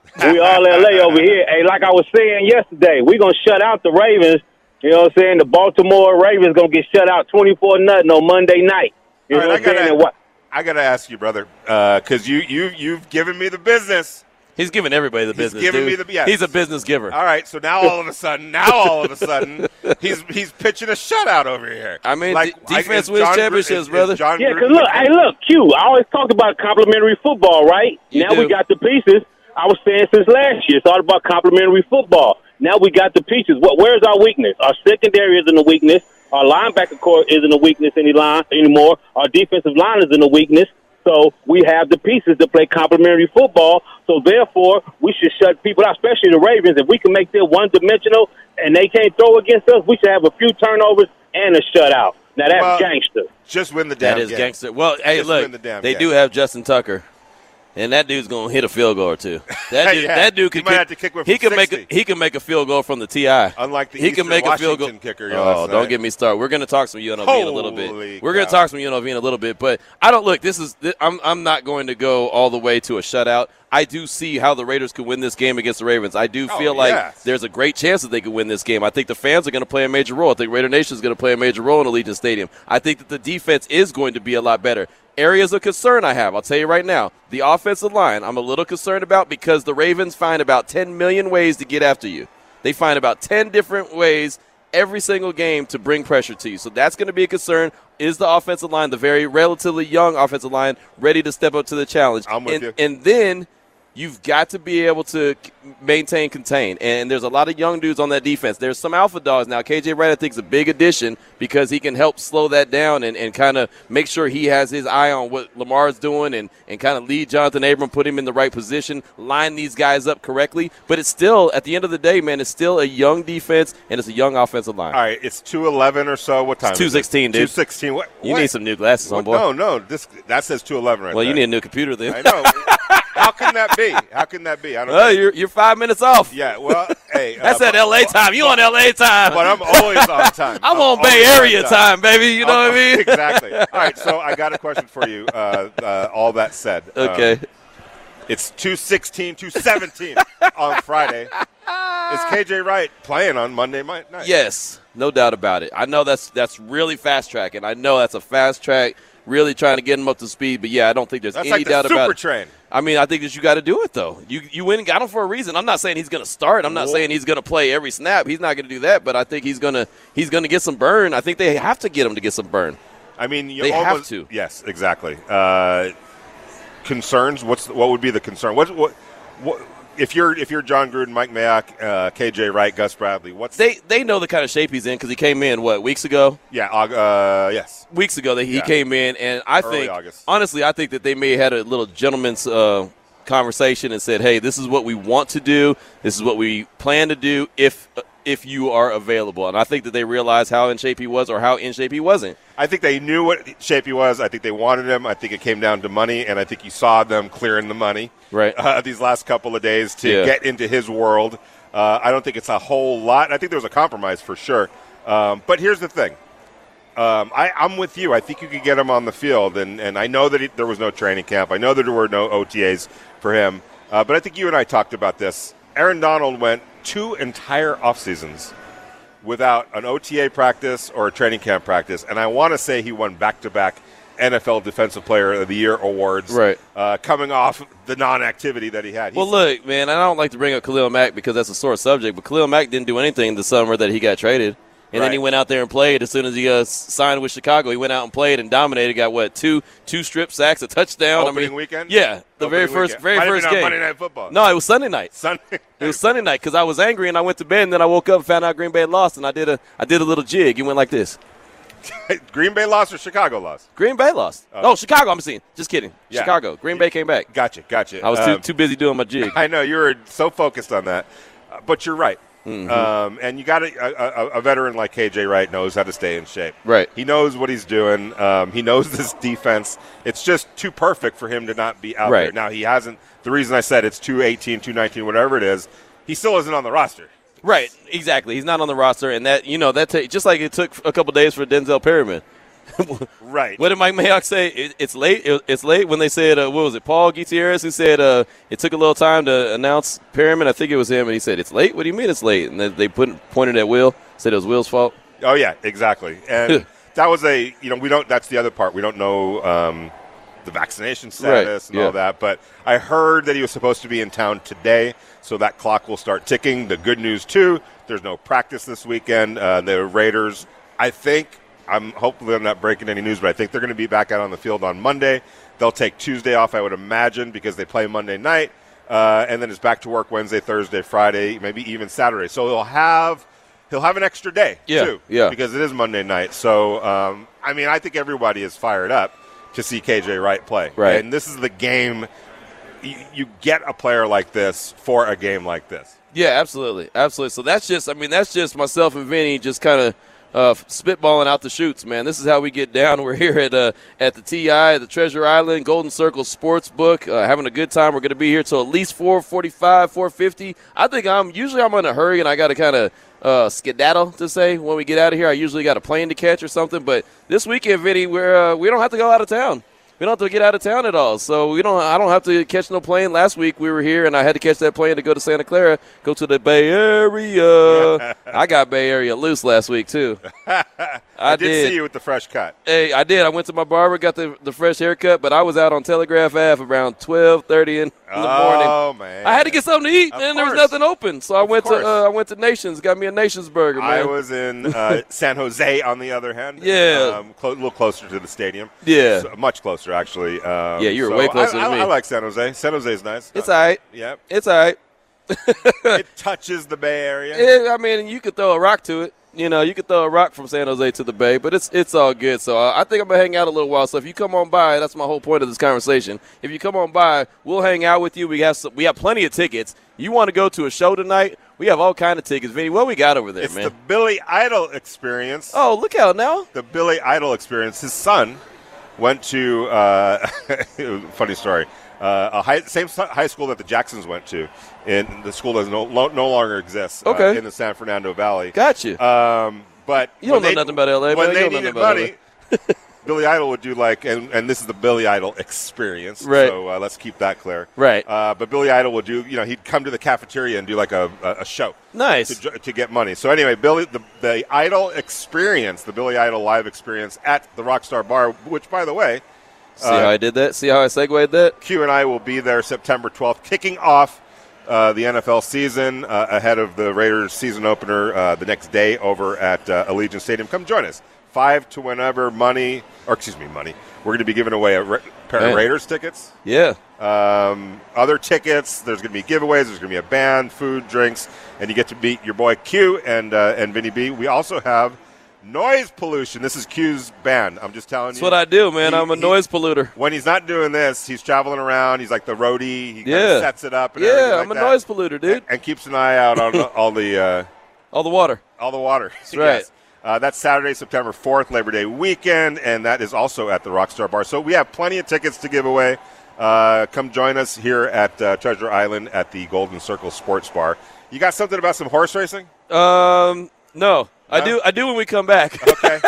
Speaker 5: We all L A over here. Hey, like I was saying yesterday, we're going to shut out the Ravens. You know what I'm saying? The Baltimore Ravens going to get shut out twenty-four nothing on Monday night. You
Speaker 1: All
Speaker 5: know
Speaker 1: right,
Speaker 5: what I'm
Speaker 1: I gotta-
Speaker 5: saying? And what?
Speaker 1: I got to ask you, brother, because you, you, you've given me the business.
Speaker 3: He's giving everybody the
Speaker 1: He's
Speaker 3: business,
Speaker 1: giving
Speaker 3: dude.
Speaker 1: me the- yes.
Speaker 3: He's a business giver.
Speaker 1: All right, so now all of a sudden, now all of a sudden, he's he's pitching a shutout over here.
Speaker 3: I mean,
Speaker 1: Like,
Speaker 3: de- defense
Speaker 1: is
Speaker 3: wins
Speaker 1: John Gru-
Speaker 3: championships,
Speaker 1: is- is
Speaker 3: brother.
Speaker 1: John
Speaker 5: Yeah, because
Speaker 1: Gruden-
Speaker 5: look, hey, look, Q, I always talk about complimentary football, right?
Speaker 3: You
Speaker 5: now
Speaker 3: do.
Speaker 5: we got the pieces. I was saying since last year, it's all about complimentary football. Now we got the pieces. What? Where's our weakness? Our secondary isn't a weakness. Our linebacker core isn't a weakness any line anymore. Our defensive line isn't a weakness. So we have the pieces to play complimentary football. So therefore, we should shut people out, especially the Ravens. If we can make them one-dimensional and they can't throw against us, we should have a few turnovers and a shutout. Now that's
Speaker 1: Well,
Speaker 5: gangster.
Speaker 1: Just win the damn
Speaker 3: That is
Speaker 1: game.
Speaker 3: gangster. Well, hey,
Speaker 1: Just
Speaker 3: look,
Speaker 1: win the damn
Speaker 3: they
Speaker 1: game.
Speaker 3: do have Justin Tucker, and that dude's gonna hit a field goal or two. That dude,
Speaker 1: Yeah,
Speaker 3: that dude
Speaker 1: he
Speaker 3: can
Speaker 1: might
Speaker 3: kick,
Speaker 1: have to kick one
Speaker 3: he
Speaker 1: from
Speaker 3: can make a,
Speaker 1: sixty.
Speaker 3: he can make a field goal from the T I.
Speaker 1: Unlike the
Speaker 3: he
Speaker 1: Eastern
Speaker 3: can make a field goal.
Speaker 1: Washington kicker
Speaker 3: Oh,
Speaker 1: last
Speaker 3: don't
Speaker 1: night.
Speaker 3: get me started. We're gonna talk some U N L V in a little bit.
Speaker 1: Holy
Speaker 3: We're gonna
Speaker 1: cow.
Speaker 3: talk some U N L V in a little bit, but I don't look. This is I'm I'm not going to go all the way to a shutout. I do see how the Raiders could win this game against the Ravens. I do
Speaker 1: Oh,
Speaker 3: feel like
Speaker 1: yes.
Speaker 3: there's a great chance that they could win this game. I think the fans are going to play a major role. I think Raider Nation is going to play a major role in Allegiant Stadium. I think that the defense is going to be a lot better. Areas of concern I have, I'll tell you right now, the offensive line I'm a little concerned about because the Ravens find about ten million ways to get after you. They find about ten different ways every single game to bring pressure to you. So that's going to be a concern. Is the offensive line, the very relatively young offensive line, ready to step up to the challenge?
Speaker 1: I'm with
Speaker 3: and,
Speaker 1: you.
Speaker 3: And then you've got to be able to c- maintain, contain. And there's a lot of young dudes on that defense. There's some alpha dogs now. K J Wright, I think, is a big addition because he can help slow that down and, and kind of make sure he has his eye on what Lamar's doing and, and kind of lead Jonathan Abram, put him in the right position, line these guys up correctly. But it's still, at the end of the day, man, it's still a young defense and it's a young offensive line.
Speaker 1: All right, it's two eleven or so. What time?
Speaker 3: It's two sixteen, dude.
Speaker 1: Two sixteen. What?
Speaker 3: You
Speaker 1: what?
Speaker 3: need some new glasses,
Speaker 1: What?
Speaker 3: homeboy.
Speaker 1: No, no. This that says two eleven right
Speaker 3: well,
Speaker 1: there.
Speaker 3: you need a new computer then.
Speaker 1: I know. How can that be? How can that be? I don't.
Speaker 3: Oh,
Speaker 1: know.
Speaker 3: you're, you're five minutes off.
Speaker 1: Yeah. Well, hey.
Speaker 3: That's
Speaker 1: uh,
Speaker 3: at L A time. You on L A time.
Speaker 1: But I'm always on time.
Speaker 3: I'm on Bay
Speaker 1: always
Speaker 3: Area time, baby. You know what I mean?
Speaker 1: Exactly. All right, so I got a question for you. Uh, uh, all that said, um,
Speaker 3: Okay.
Speaker 1: it's two sixteen, two seventeen on Friday. Is K J Wright playing on Monday night?
Speaker 3: Yes, no doubt about it. I know that's that's really fast track, and I know that's a fast track, really trying to get him up to speed. But yeah, I don't think there's
Speaker 1: That's
Speaker 3: any
Speaker 1: like the
Speaker 3: doubt
Speaker 1: super
Speaker 3: about it.
Speaker 1: train.
Speaker 3: I mean, I think that you got to do it though. You you went and got him for a reason. I'm not saying he's going to start. I'm not
Speaker 1: Whoa.
Speaker 3: saying he's going to play every snap. He's not going to do that. But I think he's gonna he's going to get some burn. I think they have to get him to get some burn.
Speaker 1: I mean, you
Speaker 3: They have
Speaker 1: almost,
Speaker 3: to.
Speaker 1: Yes, exactly. Uh, concerns? What's what would be the concern? What what what? If you're if you're John Gruden, Mike Mayock, uh, K J Wright, Gus Bradley, what's
Speaker 3: They they know the kind of shape he's in because he came in what weeks ago.
Speaker 1: yeah Aug- uh, yes
Speaker 3: Weeks ago that he
Speaker 1: Yeah.
Speaker 3: came in, and I
Speaker 1: Early
Speaker 3: think
Speaker 1: August.
Speaker 3: honestly, I think that they may have had a little gentleman's uh, conversation and said, "Hey, this is what we want to do. This is what we plan to do if if you are available." And I think that they realized how in shape he was or how in shape he wasn't.
Speaker 1: I think they knew what shape he was. I think they wanted him. I think it came down to money, and I think you saw them clearing the money
Speaker 3: Right.
Speaker 1: uh, these last couple of days to
Speaker 3: Yeah.
Speaker 1: get into his world. Uh, I don't think it's a whole lot. I think there was a compromise for sure. Um, but here's the thing. Um, I, I'm with you. I think you could get him on the field, and, and I know that he, there was no training camp. I know that there were no O T As for him. Uh, but I think you and I talked about this. Aaron Donald went two entire off seasons without an O T A practice or a training camp practice, and I want to say he won back-to-back N F L Defensive Player of the Year awards,
Speaker 3: Right.
Speaker 1: uh, coming off the non-activity that he had.
Speaker 3: Well,
Speaker 1: He's-
Speaker 3: look, man, I don't like to bring up Khalil Mack because that's a sore subject, but Khalil Mack didn't do anything the summer that he got traded. And then
Speaker 1: Right.
Speaker 3: he went out there and played as soon as he uh, signed with Chicago. He went out and played and dominated. Got what two two strip sacks, a touchdown.
Speaker 1: Opening
Speaker 3: I mean,
Speaker 1: weekend?
Speaker 3: Yeah, the
Speaker 1: Opening
Speaker 3: very first
Speaker 1: weekend.
Speaker 3: very
Speaker 1: Might have
Speaker 3: first
Speaker 1: been on
Speaker 3: game.
Speaker 1: Monday Night Football.
Speaker 3: No, it was Sunday night.
Speaker 1: Sunday.
Speaker 3: It was Sunday night because I was angry and I went to bed. And then I woke up and found out Green Bay had lost, and I did a I did a little jig. It went like this.
Speaker 1: Green Bay lost or Chicago lost?
Speaker 3: Green Bay lost.
Speaker 1: Oh.
Speaker 3: Oh, Chicago. I'm seeing. Just kidding.
Speaker 1: Yeah.
Speaker 3: Chicago. Green Bay came back.
Speaker 1: Gotcha, gotcha.
Speaker 3: I was too
Speaker 1: Um,
Speaker 3: too busy doing my jig.
Speaker 1: I know you were so focused on that, uh, but you're right.
Speaker 3: Mm-hmm.
Speaker 1: Um, and you got a, a, a veteran like K J Wright knows how to stay in shape.
Speaker 3: Right.
Speaker 1: He knows what he's doing. Um, he knows this defense. It's just too perfect for him to not be out
Speaker 3: Right.
Speaker 1: there. Now he hasn't. The reason I said it's two eighteen, two nineteen, whatever it is, he still isn't on the roster.
Speaker 3: Right, exactly. He's not on the roster, and that you know that ta- just like it took a couple days for Denzel Perryman.
Speaker 1: Right.
Speaker 3: What did Mike Mayock say? It, it's late. It, it's late when they said, uh, what was it, Paul Gutierrez who said uh, it took a little time to announce Perriman. I think it was him, and he said, it's late? What do you mean it's late? And they, they put, pointed at Will, said it was Will's fault.
Speaker 1: Oh, yeah, exactly. And that was a, you know, we don't, that's the other part. We don't know um, the vaccination status
Speaker 3: right.
Speaker 1: and
Speaker 3: yeah.
Speaker 1: all that. But I heard that he was supposed to be in town today, so that clock will start ticking. The good news, too, there's no practice this weekend. Uh, the Raiders, I think, I'm hopefully I'm not breaking any news, but I think they're going to be back out on the field on Monday. They'll take Tuesday off, I would imagine, because they play Monday night. Uh, and then it's back to work Wednesday, Thursday, Friday, maybe even Saturday. So he'll have he'll have an extra day,
Speaker 3: yeah,
Speaker 1: too,
Speaker 3: yeah.
Speaker 1: because it is Monday night. So, um, I mean, I think everybody is fired up to see K J Wright play.
Speaker 3: Right.
Speaker 1: And this is the game. You, you get a player like this for a game like this.
Speaker 3: Yeah, absolutely. Absolutely. So that's just, I mean, that's just myself and Vinny just kind of uh, spitballing out the chutes, man. This is how we get down. We're here at uh, at the T I, the Treasure Island Golden Circle Sportsbook, uh, having a good time. We're going to be here till at least four forty-five, four fifty. I think I'm, usually I'm in a hurry and I got to kind of uh, skedaddle to say when we get out of here. I usually got a plane to catch or something. But this weekend, Vinny, we're, uh, we don't have to go out of town. We don't have to get out of town at all, so we don't. I don't have to catch no plane. Last week we were here, and I had to catch that plane to go to Santa Clara, go to the Bay Area. I got Bay Area loose last week too. I,
Speaker 1: I did,
Speaker 3: did
Speaker 1: see you with the fresh cut.
Speaker 3: Hey, I did. I went to my barber, got the, the fresh haircut, but I was out on Telegraph Ave around twelve thirty in, in the morning.
Speaker 1: Oh man!
Speaker 3: I had to get something to eat,
Speaker 1: Of
Speaker 3: and there was
Speaker 1: course.
Speaker 3: nothing open, so I
Speaker 1: Of
Speaker 3: went
Speaker 1: course.
Speaker 3: to uh, I went to Nations, got me a Nations burger, man.
Speaker 1: I was in uh, San Jose, on the other hand.
Speaker 3: Yeah.
Speaker 1: um, clo- a little closer to the stadium.
Speaker 3: Yeah.
Speaker 1: So, much closer actually. Um,
Speaker 3: Yeah, you were
Speaker 1: so
Speaker 3: way closer
Speaker 1: I,
Speaker 3: than
Speaker 1: I,
Speaker 3: me.
Speaker 1: I like San Jose. San Jose is nice.
Speaker 3: It's
Speaker 1: Uh,
Speaker 3: all right.
Speaker 1: Yep.
Speaker 3: It's all right.
Speaker 1: It touches the Bay Area.
Speaker 3: Yeah, I mean, you could throw a rock to it. You know, you could throw a rock from San Jose to the Bay, but it's it's all good. So uh, I think I'm going to hang out a little while. So if you come on by, that's my whole point of this conversation. If you come on by, we'll hang out with you. We have some, we have plenty of tickets. You want to go to a show tonight? We have all kind of tickets. Vinny, what we got over there,
Speaker 1: It's
Speaker 3: man?
Speaker 1: the Billy Idol experience.
Speaker 3: Oh, look out now.
Speaker 1: The Billy Idol experience. His son went to, uh, funny story, uh, a high, same high school that the Jacksons went to, and the school does no, lo- no longer exists uh,
Speaker 3: Okay.
Speaker 1: in the San Fernando Valley.
Speaker 3: Gotcha.
Speaker 1: Um, but
Speaker 3: You don't
Speaker 1: when
Speaker 3: know
Speaker 1: they-
Speaker 3: nothing about L A,
Speaker 1: When
Speaker 3: man. You
Speaker 1: they
Speaker 3: don't know
Speaker 1: needed
Speaker 3: nothing about
Speaker 1: money, Billy Idol would do like, and, and this is the Billy Idol experience.
Speaker 3: Right.
Speaker 1: So uh, let's keep that clear.
Speaker 3: Right.
Speaker 1: Uh, but Billy Idol would do, you know, he'd come to the cafeteria and do like a, a, a show.
Speaker 3: Nice.
Speaker 1: To, ju- to get money. So anyway, Billy, the, the Idol experience, the Billy Idol live experience at the Rockstar Bar, which, by the way,
Speaker 3: See
Speaker 1: uh,
Speaker 3: how I did that? See how I segued that?
Speaker 1: Q and I will be there September twelfth, kicking off uh, the N F L season uh, ahead of the Raiders season opener uh, the next day over at uh, Allegiant Stadium. Come join us. Five to whenever money, or excuse me, money. We're going to be giving away a Ra- pair
Speaker 3: Man.
Speaker 1: of Raiders tickets.
Speaker 3: Yeah.
Speaker 1: Um, other tickets. There's going to be giveaways. There's going to be a band, food, drinks, and you get to meet your boy Q and uh, and Vinny B. We also have noise pollution. This is Q's band. I'm just telling
Speaker 3: That's
Speaker 1: you.
Speaker 3: what I do, man.
Speaker 1: He-
Speaker 3: I'm a
Speaker 1: he-
Speaker 3: noise polluter.
Speaker 1: When he's not doing this, he's traveling around. He's like the roadie. He kind
Speaker 3: Yeah.
Speaker 1: of sets it up. And everything
Speaker 3: Yeah,
Speaker 1: like
Speaker 3: I'm a
Speaker 1: that.
Speaker 3: noise polluter, dude.
Speaker 1: And, and keeps an eye out on all the uh,
Speaker 3: All the water.
Speaker 1: all the water. That's
Speaker 3: right.
Speaker 1: Uh, that's Saturday, September fourth, Labor Day weekend, and that is also at the Rockstar Bar. So we have plenty of tickets to give away. Uh, come join us here at uh, Treasure Island at the Golden Circle Sports Bar. You got something about some horse racing?
Speaker 3: Um, no. I
Speaker 1: No?
Speaker 3: do I do when we come back.
Speaker 1: Okay.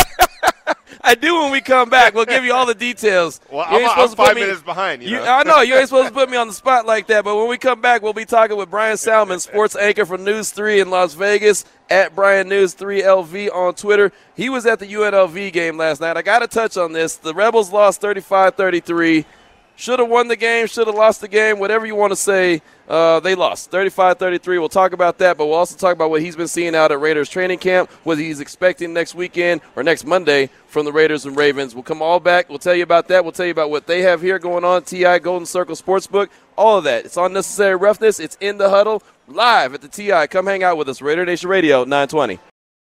Speaker 3: I do when we come back. We'll give you all the details.
Speaker 1: Well,
Speaker 3: You ain't
Speaker 1: I'm, I'm
Speaker 3: supposed to put
Speaker 1: five
Speaker 3: me-
Speaker 1: minutes behind. You,
Speaker 3: You,
Speaker 1: know?
Speaker 3: I know you ain't supposed to put me on the spot like that, but when we come back, we'll be talking with Brian Salmon, sports anchor for News three in Las Vegas, at Brian News three L V on Twitter. He was at the U N L V game last night. I got to touch on this. The Rebels lost thirty-five thirty-three. Should have won the game, should have lost the game, whatever you want to say. Uh, they lost thirty-five thirty-three. We'll talk about that, but we'll also talk about what he's been seeing out at Raiders training camp, what he's expecting next weekend or next Monday from the Raiders and Ravens. We'll come all back. We'll tell you about that. We'll tell you about what they have here going on, T I Golden Circle Sportsbook, all of that. It's Unnecessary Roughness. It's In the Huddle, live at the T I. Come hang out with us, Raider Nation Radio, nine twenty.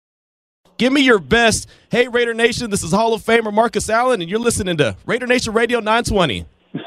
Speaker 6: Give me your best. Hey, Raider Nation, this is Hall of Famer Marcus Allen, and you're listening to Raider Nation Radio nine twenty.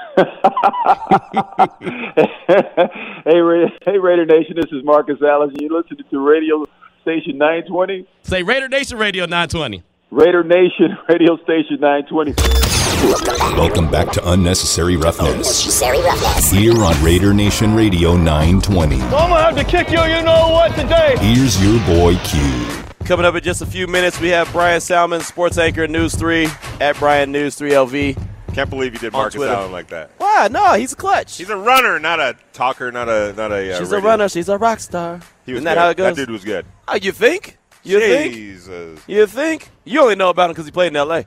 Speaker 7: hey, Ra- hey, Raider Nation, this is Marcus Allen. You're listening to Radio Station nine twenty.
Speaker 6: Say Raider Nation Radio nine twenty.
Speaker 7: Raider Nation Radio Station nine twenty.
Speaker 2: Welcome back to Unnecessary Roughness.
Speaker 8: Unnecessary Roughness.
Speaker 2: Here on Raider Nation Radio nine twenty.
Speaker 9: I'm gonna have to kick you, you know what, today.
Speaker 2: Here's your boy Q.
Speaker 3: Coming up in just a few minutes, we have Brian Salmon, sports anchor at News three, at Brian News three L V.
Speaker 1: Can't believe you did
Speaker 3: On
Speaker 1: Marcus
Speaker 3: Twitter.
Speaker 1: Allen like that.
Speaker 3: Why? No, he's a clutch.
Speaker 1: He's a runner, not a talker, not a not a. Uh,
Speaker 3: She's a
Speaker 1: radio.
Speaker 3: runner. She's a rock star.
Speaker 1: He was
Speaker 3: Isn't that
Speaker 1: good.
Speaker 3: how it goes?
Speaker 1: That dude was good.
Speaker 3: Oh, you think? You think?
Speaker 1: Jesus.
Speaker 3: You think? You only know about him because he played in L A.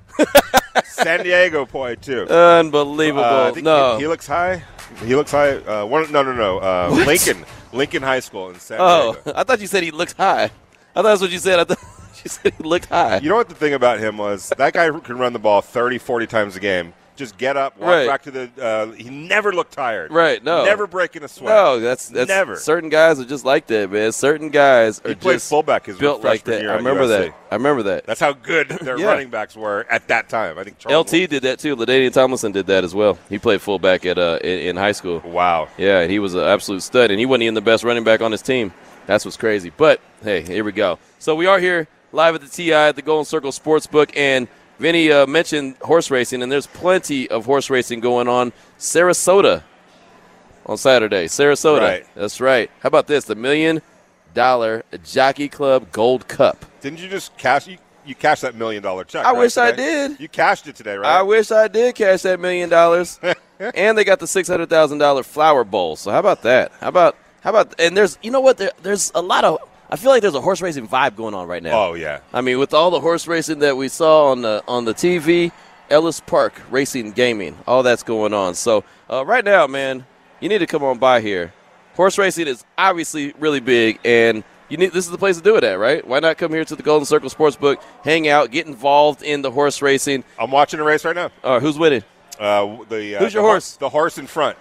Speaker 1: San Diego boy too.
Speaker 3: Unbelievable.
Speaker 1: Uh, I think
Speaker 3: no.
Speaker 1: he, he looks high. He looks high. Uh, one, no, no, no. Uh, Lincoln, Lincoln High School in San
Speaker 3: oh,
Speaker 1: Diego.
Speaker 3: I thought you said he looked high. I thought that's what you said. I thought you said he looked high.
Speaker 1: You know what the thing about him was? That guy can run the ball thirty, forty times a game. Just get up, walk
Speaker 3: Right.
Speaker 1: back to the. Uh, he never looked tired.
Speaker 3: Right? No.
Speaker 1: Never breaking a sweat.
Speaker 3: No, that's that's
Speaker 1: Never.
Speaker 3: Certain guys are just like that, man. Certain guys are
Speaker 1: He played
Speaker 3: just
Speaker 1: fullback his
Speaker 3: built like
Speaker 1: freshman
Speaker 3: that.
Speaker 1: year
Speaker 3: I
Speaker 1: at
Speaker 3: remember
Speaker 1: U S C.
Speaker 3: that. I remember that.
Speaker 1: That's how good their
Speaker 3: Yeah.
Speaker 1: running backs were at that time. I think Charles
Speaker 3: L T did that too. LaDainian Tomlinson did that as well. He played fullback at uh in, in high school.
Speaker 1: Wow.
Speaker 3: Yeah, and he was an absolute stud, and he wasn't even the best running back on his team. That's what's crazy. But hey, here we go. So we are here live at the T I at the Golden Circle Sportsbook, and Vinny uh, mentioned horse racing, and there's plenty of horse racing going on. Sarasota on Saturday. Sarasota.
Speaker 1: Right.
Speaker 3: That's right. How about this? The Million Dollar Jockey Club Gold Cup.
Speaker 1: Didn't you just cash? You, you cashed that million dollar check.
Speaker 3: I
Speaker 1: right,
Speaker 3: wish I
Speaker 1: today?
Speaker 3: did.
Speaker 1: You cashed it today, right?
Speaker 3: I wish I did cash that million dollars. And they got the six hundred thousand dollars Flower Bowl. So how about that? How about how about? And there's you know what? There, there's a lot of. I feel like there's a horse racing vibe going on right now.
Speaker 1: Oh yeah.
Speaker 3: I mean, with all the horse racing that we saw on the on the T V, Ellis Park Racing Gaming, all that's going on. So uh, right now, man, you need to come on by here. Horse racing is obviously really big, and you need this is the place to do it at, right? Why not come here to the Golden Circle Sportsbook, hang out, get involved in the horse racing?
Speaker 1: I'm watching a race right now.
Speaker 3: Uh, who's winning?
Speaker 1: Uh, the uh,
Speaker 3: Who's your
Speaker 1: the
Speaker 3: horse?
Speaker 1: The horse in front.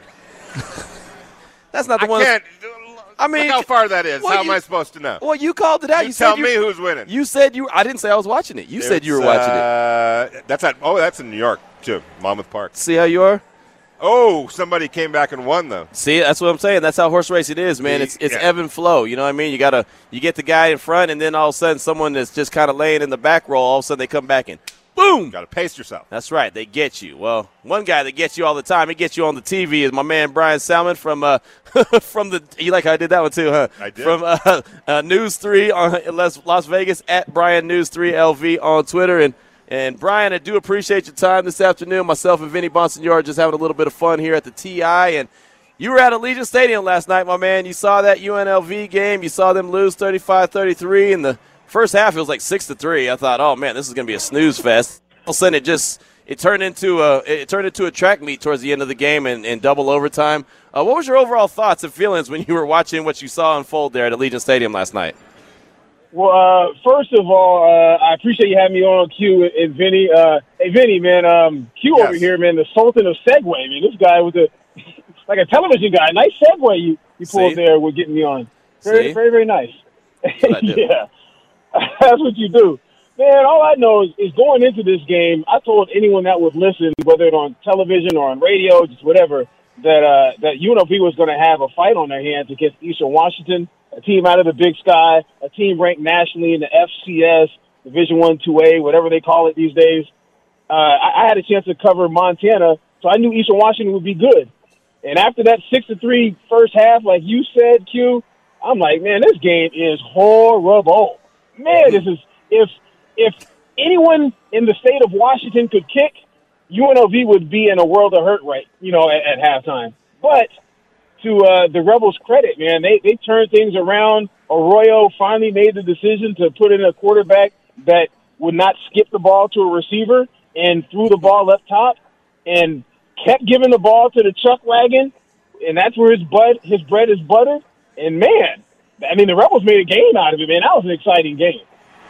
Speaker 3: That's not the
Speaker 1: I
Speaker 3: one.
Speaker 1: can't.
Speaker 3: I mean,
Speaker 1: look how far that is.
Speaker 3: well,
Speaker 1: How
Speaker 3: you-
Speaker 1: am I supposed to know?
Speaker 3: Well, you called it out.
Speaker 1: you,
Speaker 3: You,
Speaker 1: tell
Speaker 3: said
Speaker 1: me
Speaker 3: you,
Speaker 1: who's winning.
Speaker 3: You said you. I didn't say I was watching it. You said you were
Speaker 1: It's,
Speaker 3: watching it.
Speaker 1: uh, That's at. Oh, that's in New York too. Monmouth Park.
Speaker 3: See how you are.
Speaker 1: Oh, somebody came back and won though.
Speaker 3: See, that's what I'm saying. That's how horse racing is, man.
Speaker 1: The-
Speaker 3: It's it's
Speaker 1: yeah.
Speaker 3: ebb and flow. You know what I mean? You gotta you get the guy in front, and then all of a sudden, someone that's just kind of laying in the back row, all of a sudden they come back and boom.
Speaker 1: Got to pace yourself.
Speaker 3: That's right. They get you. Well, one guy that gets you all the time, he gets you on the T V, is my man Brian Salmon from uh, from the. You like how I did that one too, huh?
Speaker 1: I did.
Speaker 3: From uh, uh, News three on Las, Las Vegas at Brian News three L V on Twitter. And and Brian, I do appreciate your time this afternoon. Myself and Vinny Bonsignor just having a little bit of fun here at the T I. And you were at Allegiant Stadium last night, my man. You saw that U N L V game. You saw them lose thirty-five thirty-three in the first half. It was like six to three. I thought, oh man, this is going to be a snooze fest. All of a sudden, it just it turned into a it turned into a track meet towards the end of the game and, and double overtime. Uh, what was your overall thoughts and feelings when you were watching what you saw unfold there at Allegiant Stadium last night?
Speaker 8: Well, uh, first of all, uh, I appreciate you having me on, Q and, and Vinny. Uh, hey, Vinny, man, um, Q
Speaker 1: Yes.
Speaker 8: over here, man, the Sultan of Segway, man. This guy was a like a television guy. Nice segue you, you pulled
Speaker 3: See?
Speaker 8: there with getting me on. Very,
Speaker 3: See?
Speaker 8: very, very nice.
Speaker 3: what I do.
Speaker 8: Yeah, that's what you do. Man, all I know is, is going into this game, I told anyone that would listen, whether it's on television or on radio, just whatever, that uh, that U N L V was going to have a fight on their hands against Eastern Washington, a team out of the Big Sky, a team ranked nationally in the F C S, Division One, Two A, whatever they call it these days. Uh, I, I had a chance to cover Montana, so I knew Eastern Washington would be good. And after that six to three first half, like you said, Q, I'm like, man, this game is horrible. Man, this is if if anyone in the state of Washington could kick, U N L V would be in a world of hurt right, you know, at, at halftime. But to uh, the Rebels' credit, man, they they turned things around. Arroyo finally made the decision to put in a quarterback that would not skip the ball to a receiver and threw the ball up top and kept giving the ball to the chuck wagon, and that's where his bud his bread is buttered. And man, I mean, the Rebels made a game out of it, man. That was an exciting game.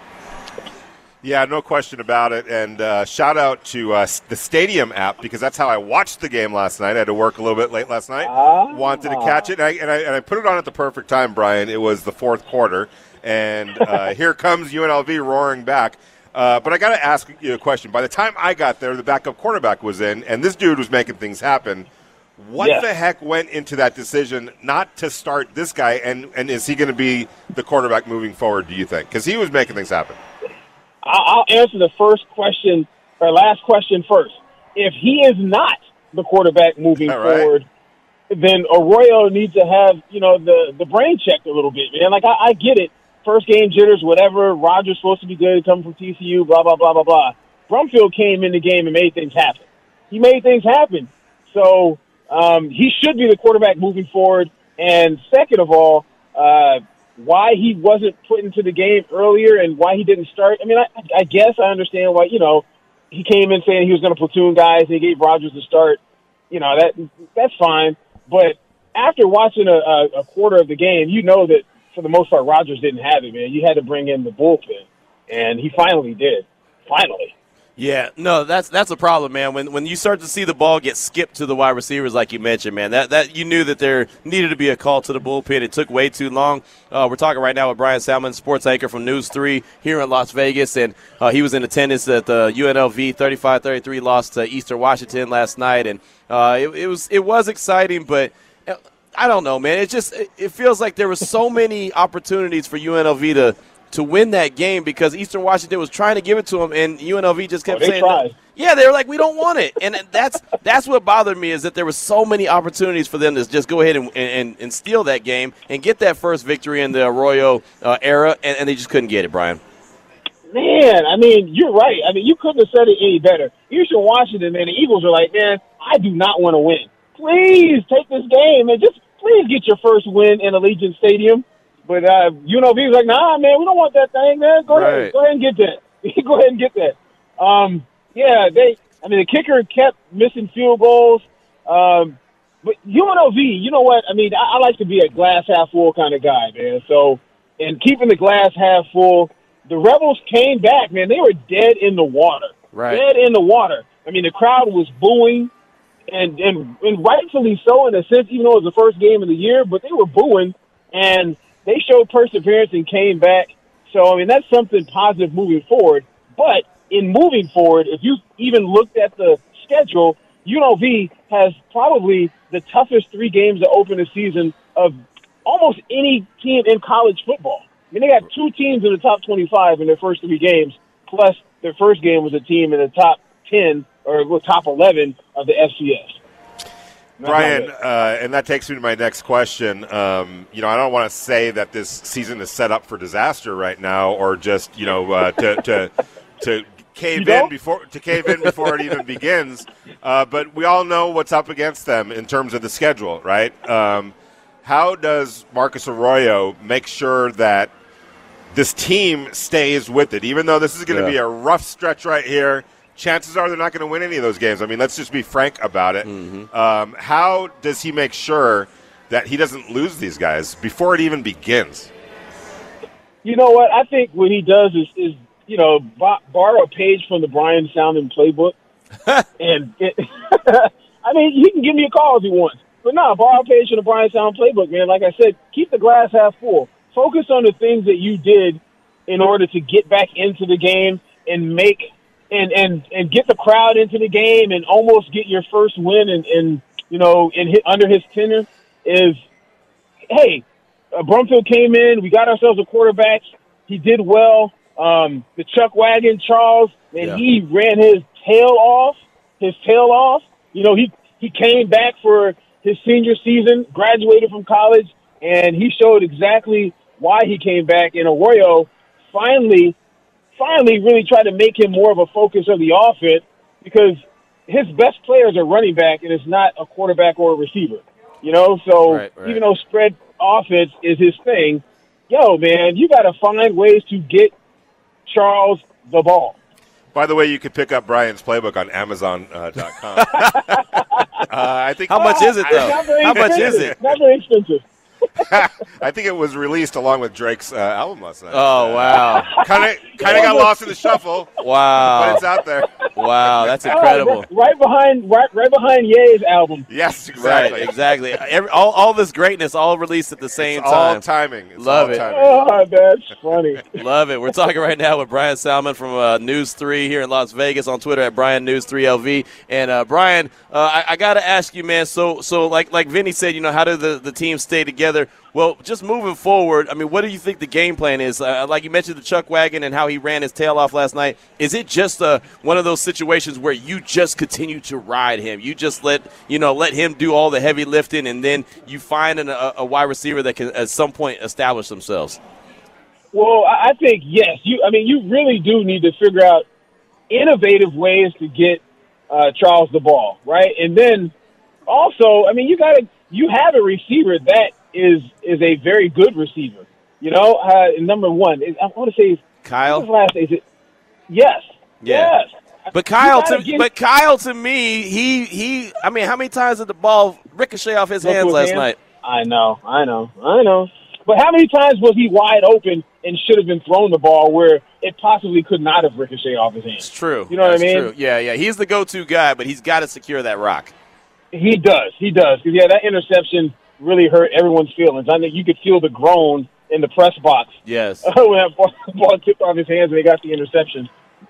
Speaker 1: Yeah, no question about it. And uh, shout out to uh, the Stadium app, because that's how I watched the game last night. I had to work a little bit late last night.
Speaker 8: Ah.
Speaker 1: Wanted to catch it, and I, and, I, and I put it on at the perfect time, Brian. It was the fourth quarter, and uh, here comes U N L V roaring back. Uh, but I got to ask you a question. By the time I got there, the backup quarterback was in, and this dude was making things happen. What
Speaker 8: Yeah.
Speaker 1: the heck went into that decision not to start this guy, and, and is he going to be the quarterback moving forward, do you think? Because he was making things happen.
Speaker 8: I'll answer the first question or last question first. If he is not the quarterback moving
Speaker 1: All right.
Speaker 8: forward, then Arroyo needs to have, you know, the, the brain checked a little bit, man. Like, I, I get it. first game jitters, whatever. Rodgers supposed to be good, coming from T C U, blah, blah, blah, blah, blah. Brumfield came in the game and made things happen. He made things happen. So um, he should be the quarterback moving forward. And second of all, uh, why he wasn't put into the game earlier and why he didn't start. I mean, I, I guess I understand why, you know, he came in saying he was going to platoon guys and he gave Rodgers the start. You know, that that's fine. But after watching a, a, a quarter of the game, you know that for the most part, Rodgers didn't have it, man. You had to bring in the bullpen. And he finally did. Finally.
Speaker 3: Yeah, no, that's that's a problem, man. When when you start to see the ball get skipped to the wide receivers, like you mentioned, man, that, that you knew that there needed to be a call to the bullpen. It took way too long. Uh, we're talking right now with Brian Salmon, sports anchor from News three here in Las Vegas, and uh, he was in attendance at the U N L V thirty-five thirty-three loss to Eastern Washington last night, and uh, it, it was it was exciting, but I don't know, man. It just it, it feels like there were so many opportunities for U N L V to. to win that game because Eastern Washington was trying to give it to them, and U N L V just kept
Speaker 8: oh,
Speaker 3: saying,
Speaker 8: tried.
Speaker 3: yeah, they were like, we don't want it. And that's that's what bothered me is that there were so many opportunities for them to just go ahead and, and, and steal that game and get that first victory in the Arroyo uh, era, and, and they just couldn't get it, Brian.
Speaker 8: Man, I mean, you're right. I mean, you couldn't have said it any better. Eastern Washington, man, the Eagles are like, man, I do not want to win. Please take this game and just please get your first win in Allegiant Stadium. But uh, U N L V was like, nah, man, we don't want that thing, man. Go
Speaker 3: right.
Speaker 8: ahead, go ahead and get that. Go ahead and get that. Um, yeah, they. I mean, the kicker kept missing field goals. Um, but U N L V, you know what? I mean, I, I like to be a glass half full kind of guy, man. So, and keeping the glass half full, the Rebels came back, man. They were dead in the water.
Speaker 3: Right.
Speaker 8: Dead in the water. I mean, the crowd was booing, and and and rightfully so in a sense, even though it was the first game of the year. But they were booing, and they showed perseverance and came back. So, I mean, that's something positive moving forward. But in moving forward, if you even looked at the schedule, U N L V has probably the toughest three games to open the season of almost any team in college football. I mean, they got two teams in the top twenty-five in their first three games, plus their first game was a team in the top ten or well, top eleven of the F C S.
Speaker 1: Brian, uh, and that takes me to my next question. Um, you know, I don't want to say that this season is set up for disaster right now, or just you know uh, to to to cave in before to cave in before it even begins. Uh, but we all know what's up against them in terms of the schedule, right? Um, how does Marcus Arroyo make sure that this team stays with it, even though this is going to yeah. be a rough stretch right here? Chances are they're not going to win any of those games. I mean, let's just be frank about it. Mm-hmm. Um, how does he make sure that he doesn't lose these guys before it even begins?
Speaker 8: You know what? I think what he does is, is you know, b- borrow a page from the Brian Salmon playbook. and it, I mean, he can give me a call if he wants. But no, borrow a page from the Brian Salmon playbook, man. Like I said, keep the glass half full. Focus on the things that you did in order to get back into the game and make – And, and and get the crowd into the game and almost get your first win and, and you know in his, under his tenure is, hey, uh, Brumfield came in, we got ourselves a quarterback, he did well. Um, the Chuck Wagon, Charles, and yeah. he ran his tail off, his tail off. You know, he, he came back for his senior season, graduated from college, and he showed exactly why he came back. And Arroyo finally finally really tried to make him more of a focus of the offense because his best players are running back and it's not a quarterback or a receiver, you know? So right, right. even though spread offense is his thing, yo, man, you got to find ways to get Charles the ball.
Speaker 1: By the way, you could pick up Brian's playbook on Amazon dot com. uh, I think.
Speaker 3: How much is it, though? How much is it?
Speaker 8: Not very expensive.
Speaker 1: I think it was released along with Drake's uh, album last night.
Speaker 3: Oh, wow.
Speaker 1: Kind of kind of got lost in the shuffle.
Speaker 3: Wow.
Speaker 1: But it's out there.
Speaker 3: Wow, that's incredible.
Speaker 8: Oh, right behind right, right behind Ye's album.
Speaker 1: Yes, exactly.
Speaker 3: Right, exactly. Every, all, all this greatness all released at the same
Speaker 1: it's
Speaker 3: time.
Speaker 1: all timing. It's
Speaker 3: Love
Speaker 1: all
Speaker 3: it.
Speaker 1: Timing.
Speaker 8: Oh, that's funny.
Speaker 3: Love it. We're talking right now with Brian Salmon from uh, News three here in Las Vegas, on Twitter at Brian News three L V. And, uh, Brian, uh, I, I got to ask you, man, so so like like Vinny said, you know, how do the, the team stay together? Well, just moving forward, I mean, what do you think the game plan is? Uh, like you mentioned the Chuck Wagon and how he ran his tail off last night. Is it just uh, one of those situations where you just continue to ride him? You just let you know let him do all the heavy lifting, and then you find an, a, a wide receiver that can at some point establish themselves?
Speaker 8: Well, I I think, yes. You, I mean, you really do need to figure out innovative ways to get uh, Charles the ball, right? And then also, I mean, you got to you have a receiver that is is a very good receiver. You know, uh, number one, I want to say
Speaker 3: Kyle.
Speaker 8: His last name is it? Yes.
Speaker 3: Yeah.
Speaker 8: Yes.
Speaker 3: But Kyle, to
Speaker 8: get,
Speaker 3: but Kyle, to me, he he. I mean, how many times did the ball ricochet off his hands last
Speaker 8: hands?
Speaker 3: night?
Speaker 8: I know, I know, I know. But how many times was he wide open and should have been thrown the ball where it possibly could not have ricocheted off his hands?
Speaker 3: It's true.
Speaker 8: You know
Speaker 3: That's
Speaker 8: what I mean?
Speaker 3: True. Yeah, yeah. He's the go-to guy, but he's got to secure that rock.
Speaker 8: He does. He does. Because, yeah, that interception really hurt everyone's feelings. I think you could feel the groan in the press box.
Speaker 3: Yes.
Speaker 8: when that ball, ball tipped off his hands and they got the interception.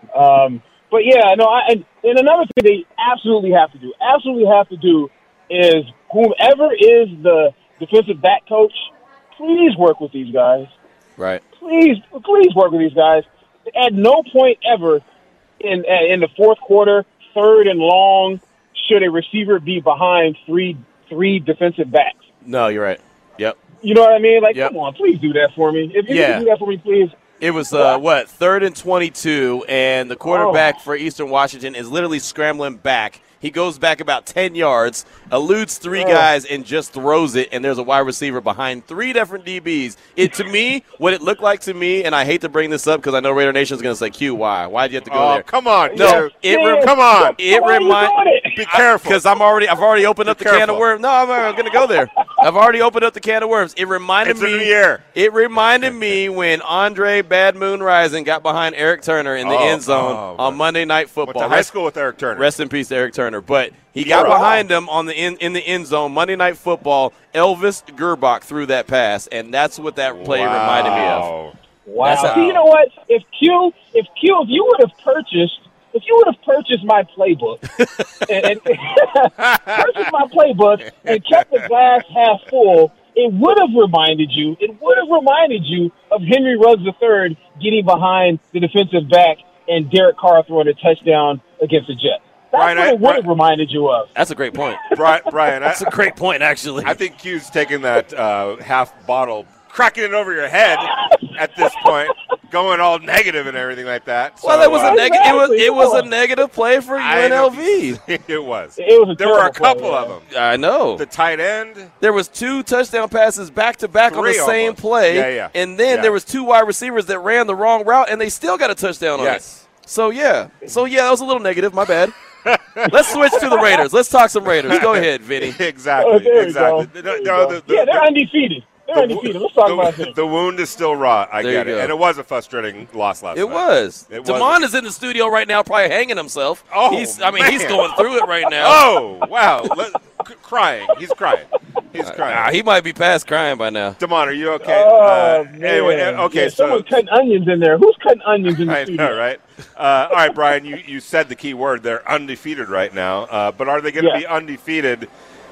Speaker 8: Um, but, yeah, no, I, and, and another thing they absolutely have to do, absolutely have to do is whomever is the defensive back coach, please work with these guys.
Speaker 3: Right.
Speaker 8: Please, please work with these guys. At no point ever in in the fourth quarter, third and long, should a receiver be behind three three defensive backs.
Speaker 3: No, you're right. Yep.
Speaker 8: You know what I mean? Like,
Speaker 3: yep.
Speaker 8: come on, please do that for me. If you
Speaker 3: yeah.
Speaker 8: can do that for me, please.
Speaker 3: It was, uh, what, third and twenty-two, and the quarterback
Speaker 8: oh.
Speaker 3: for Eastern Washington is literally scrambling back. He goes back about ten yards, eludes three
Speaker 8: oh.
Speaker 3: guys, and just throws it, and there's a wide receiver behind three different D Bs. It To me, what it looked like to me, and I hate to bring this up because I know Raider Nation is going to say, Q, why? Why did you have to go
Speaker 1: oh,
Speaker 3: there?
Speaker 1: come on.
Speaker 3: No, it re-
Speaker 1: come on.
Speaker 3: It reminds
Speaker 1: Be careful.
Speaker 3: Because I'm already, I've already opened up
Speaker 1: Be
Speaker 3: the
Speaker 1: careful.
Speaker 3: can of worms. No, I'm, I'm going to go there. I've already opened up the can of worms. It reminded
Speaker 1: it's
Speaker 3: me.
Speaker 1: a new year.
Speaker 3: It reminded me when Andre Bad Moon Rising got behind Eric Turner in the
Speaker 1: oh,
Speaker 3: end zone
Speaker 1: oh,
Speaker 3: on Monday Night Football.
Speaker 1: Went to high school with Eric Turner.
Speaker 3: Rest in peace to Eric Turner. But he got
Speaker 1: You're
Speaker 3: behind him on the in, in the end zone Monday Night Football. Elvis Gerbach threw that pass, and that's what that play
Speaker 1: wow.
Speaker 3: reminded me of.
Speaker 8: Wow.
Speaker 3: That's
Speaker 8: See, you know what? If Q, if Q, if you would have purchased, if you would have purchased my playbook, and, and purchased my playbook and kept the glass half full, it would have reminded you. It would have reminded you of Henry Ruggs the third getting behind the defensive back and Derek Carr throwing a touchdown against the Jets. That's
Speaker 1: Brian,
Speaker 8: what
Speaker 1: I-
Speaker 8: it would have reminded you of.
Speaker 3: That's a great point.
Speaker 1: Brian, Brian
Speaker 3: That's
Speaker 1: I,
Speaker 3: a great point, actually.
Speaker 1: I think Q's taking that uh, half bottle, cracking it over your head at this point, going all negative and everything like that. So,
Speaker 3: well, that was
Speaker 1: uh,
Speaker 3: a negative. It was
Speaker 8: Exactly.
Speaker 3: it was a negative play for
Speaker 1: I
Speaker 3: U N L
Speaker 1: know-
Speaker 3: V.
Speaker 1: It was.
Speaker 8: It was a
Speaker 1: There were a
Speaker 8: terrible play,
Speaker 1: couple
Speaker 8: yeah.
Speaker 1: of them.
Speaker 3: I know.
Speaker 1: The tight end.
Speaker 3: There was two touchdown passes back to back on the
Speaker 1: Three
Speaker 3: same
Speaker 1: almost.
Speaker 3: play,
Speaker 1: Yeah, yeah.
Speaker 3: and then
Speaker 1: Yeah.
Speaker 3: there was two wide receivers that ran the wrong route, and they still got a touchdown on
Speaker 1: Yes.
Speaker 3: it. So yeah, so yeah, that was a little negative. My bad. Let's switch to the Raiders. Let's talk some Raiders. Go ahead, Vinny.
Speaker 1: Exactly.
Speaker 8: Oh, there we
Speaker 1: exactly.
Speaker 8: go.
Speaker 1: No, no, the, the,
Speaker 8: Yeah, they're
Speaker 1: the,
Speaker 8: undefeated. They're
Speaker 1: the,
Speaker 8: undefeated. Let's talk
Speaker 1: the,
Speaker 8: about them.
Speaker 1: the wound is still raw. I
Speaker 3: There
Speaker 1: get
Speaker 3: you
Speaker 1: it.
Speaker 3: go.
Speaker 1: And it was a frustrating loss last
Speaker 3: It
Speaker 1: night.
Speaker 3: was.
Speaker 1: It was.
Speaker 3: Damon is in the studio right now, probably hanging himself.
Speaker 1: Oh,
Speaker 3: he's, I mean, he's
Speaker 1: man.
Speaker 3: going through it right now.
Speaker 1: Oh, wow. Let, c- crying. He's crying. He's crying.
Speaker 3: Ah, he might be past crying by now.
Speaker 1: Damon, are you okay?
Speaker 8: Oh,
Speaker 1: uh,
Speaker 8: man.
Speaker 1: Anyway, uh, okay,
Speaker 8: Yeah,
Speaker 1: so
Speaker 8: someone cutting onions in there. Who's cutting onions in the
Speaker 1: I
Speaker 8: studio?
Speaker 1: know, right? Uh, all right, Brian, you, you said the key word. They're undefeated right now. Uh, but are they going to
Speaker 8: Yeah.
Speaker 1: be undefeated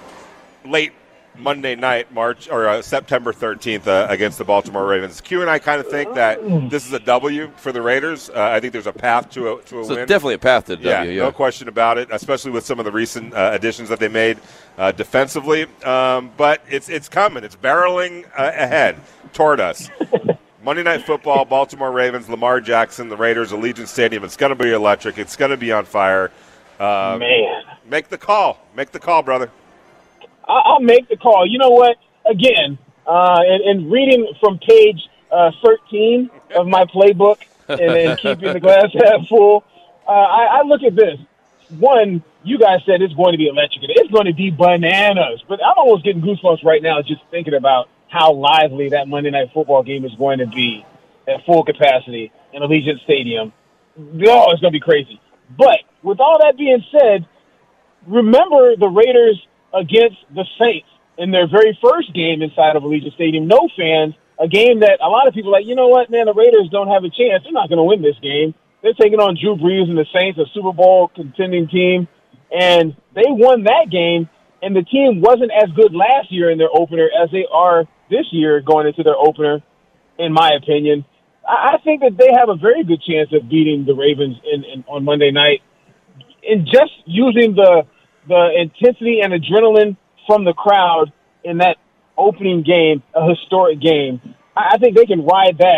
Speaker 1: late Monday night, March or uh, September thirteenth uh, against the Baltimore Ravens? Q and I kind of think that this is a W for the Raiders. Uh, I think there's a path to a to a
Speaker 3: So
Speaker 1: win.
Speaker 3: definitely a path to
Speaker 1: Yeah,
Speaker 3: W. Yeah,
Speaker 1: no question about it, especially with some of the recent uh, additions that they made uh, defensively. Um, but it's it's coming. It's barreling uh, ahead toward us. Monday Night Football, Baltimore Ravens, Lamar Jackson, the Raiders, Allegiant Stadium. It's going to be electric. It's going to be on fire. Uh,
Speaker 8: Man.
Speaker 1: Make the call. Make the call, brother.
Speaker 8: I- I'll make the call. You know what? Again, uh, and, and reading from page uh, thirteen of my playbook and, and keeping the glass half full, uh, I, I look at this. One, you guys said it's going to be electric. It's going to be bananas. But I'm almost getting goosebumps right now just thinking about how lively that Monday Night Football game is going to be at full capacity in Allegiant Stadium. Oh, it's going to be crazy. But with all that being said, remember the Raiders against the Saints in their very first game inside of Allegiant Stadium. No fans, a game that a lot of people are like, you know what, man, the Raiders don't have a chance. They're not going to win this game. They're taking on Drew Brees and the Saints, a Super Bowl contending team, and they won that game, and the team wasn't as good last year in their opener as they are this year going into their opener, in my opinion. I, I think that they have a very good chance of beating the Ravens in, in, on Monday night. And just using the the intensity and adrenaline from the crowd in that opening game, a historic game, I, I think they can ride that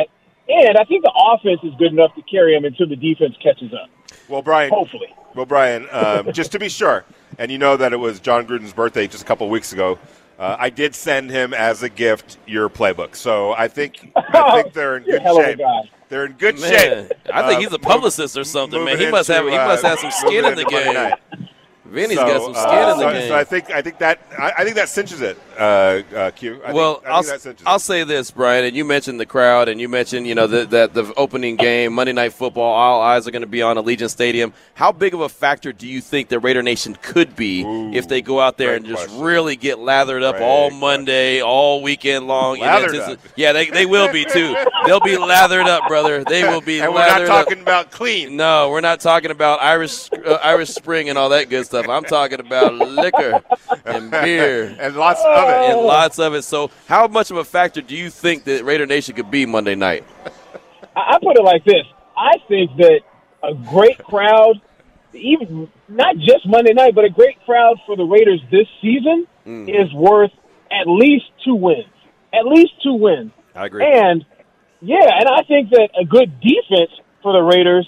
Speaker 8: And I think the offense is good enough to carry them until the defense catches up.
Speaker 1: Well, Brian.
Speaker 8: Hopefully.
Speaker 1: Well, Brian, um, just to be sure, and you know that it was John Gruden's birthday just a couple of weeks ago, uh, I did send him as a gift your playbook. So I think I think they're in
Speaker 8: You're a
Speaker 1: good
Speaker 8: hell of a
Speaker 1: shape.
Speaker 8: guy.
Speaker 1: They're in good
Speaker 3: Man,
Speaker 1: shape.
Speaker 3: I think
Speaker 1: Uh,
Speaker 3: he's a publicist or something, man. He
Speaker 1: moving
Speaker 3: must have
Speaker 1: into,
Speaker 3: he must
Speaker 1: uh,
Speaker 3: have some skin
Speaker 1: moving
Speaker 3: in the
Speaker 1: into Monday
Speaker 3: game.
Speaker 1: night.
Speaker 3: Vinny's
Speaker 1: So,
Speaker 3: got some skin
Speaker 1: uh,
Speaker 3: in the
Speaker 1: so,
Speaker 3: game.
Speaker 1: So I think I think that I, I think that cinches it. Uh, uh, Q. I
Speaker 3: well,
Speaker 1: think, I
Speaker 3: I'll,
Speaker 1: think that cinches
Speaker 3: I'll
Speaker 1: it.
Speaker 3: say this, Brian, and you mentioned the crowd, and you mentioned you know the, that the opening game, Monday Night Football. All eyes are going to be on Allegiant Stadium. How big of a factor do you think the Raider Nation could be
Speaker 1: Ooh,
Speaker 3: if they go out there
Speaker 1: great
Speaker 3: and just
Speaker 1: question.
Speaker 3: really get lathered up
Speaker 1: Great
Speaker 3: all Monday, all weekend long? in
Speaker 1: Lathered
Speaker 3: antici-
Speaker 1: up.
Speaker 3: Yeah, they they will be too. They'll be lathered up, brother. They will be.
Speaker 1: And we're not
Speaker 3: lathered up.
Speaker 1: talking about clean.
Speaker 3: No, we're not talking about Irish uh, Irish Spring and all that good stuff. I'm talking about liquor and beer
Speaker 1: and lots of it.
Speaker 3: and lots of it. So, how much of a factor do you think that Raider Nation could be Monday night?
Speaker 8: I I put it like this. I think that a great crowd, even not just Monday night, but a great crowd for the Raiders this season
Speaker 3: Mm.
Speaker 8: is worth at least two wins. At least two wins.
Speaker 3: I agree.
Speaker 8: And, yeah, and I think that a good defense for the Raiders,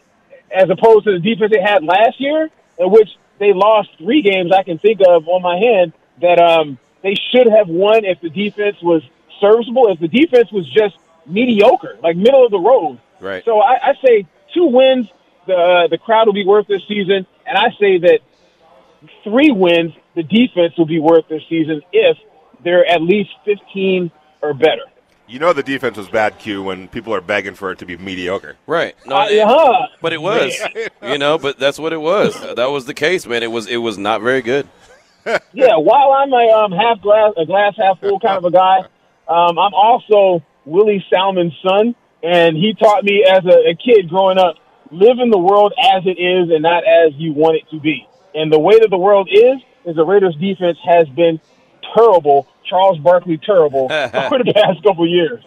Speaker 8: as opposed to the defense they had last year, in which they lost three games I can think of on my hand, that um, they should have won if the defense was serviceable, if the defense was just mediocre, like middle of the road.
Speaker 3: Right.
Speaker 8: So I, I say two wins, the uh, the crowd will be worth this season, and I say that three wins, the defense will be worth this season if they're at least fifteen or better.
Speaker 1: You know the defense was bad, Q, when people are begging for it to be mediocre.
Speaker 3: Right. No,
Speaker 8: Uh,
Speaker 3: it-
Speaker 8: uh-huh.
Speaker 3: but it was. You know, but that's what it was. That was the case, man. It was it was not very good.
Speaker 8: Yeah, while I'm a um, half glass, a glass half full kind of a guy, um, I'm also Willie Salmon's son, and he taught me as a, a kid growing up, live in the world as it is and not as you want it to be. And the way that the world is, is the Raiders defense has been terrible, Charles Barkley terrible, over the past couple of years.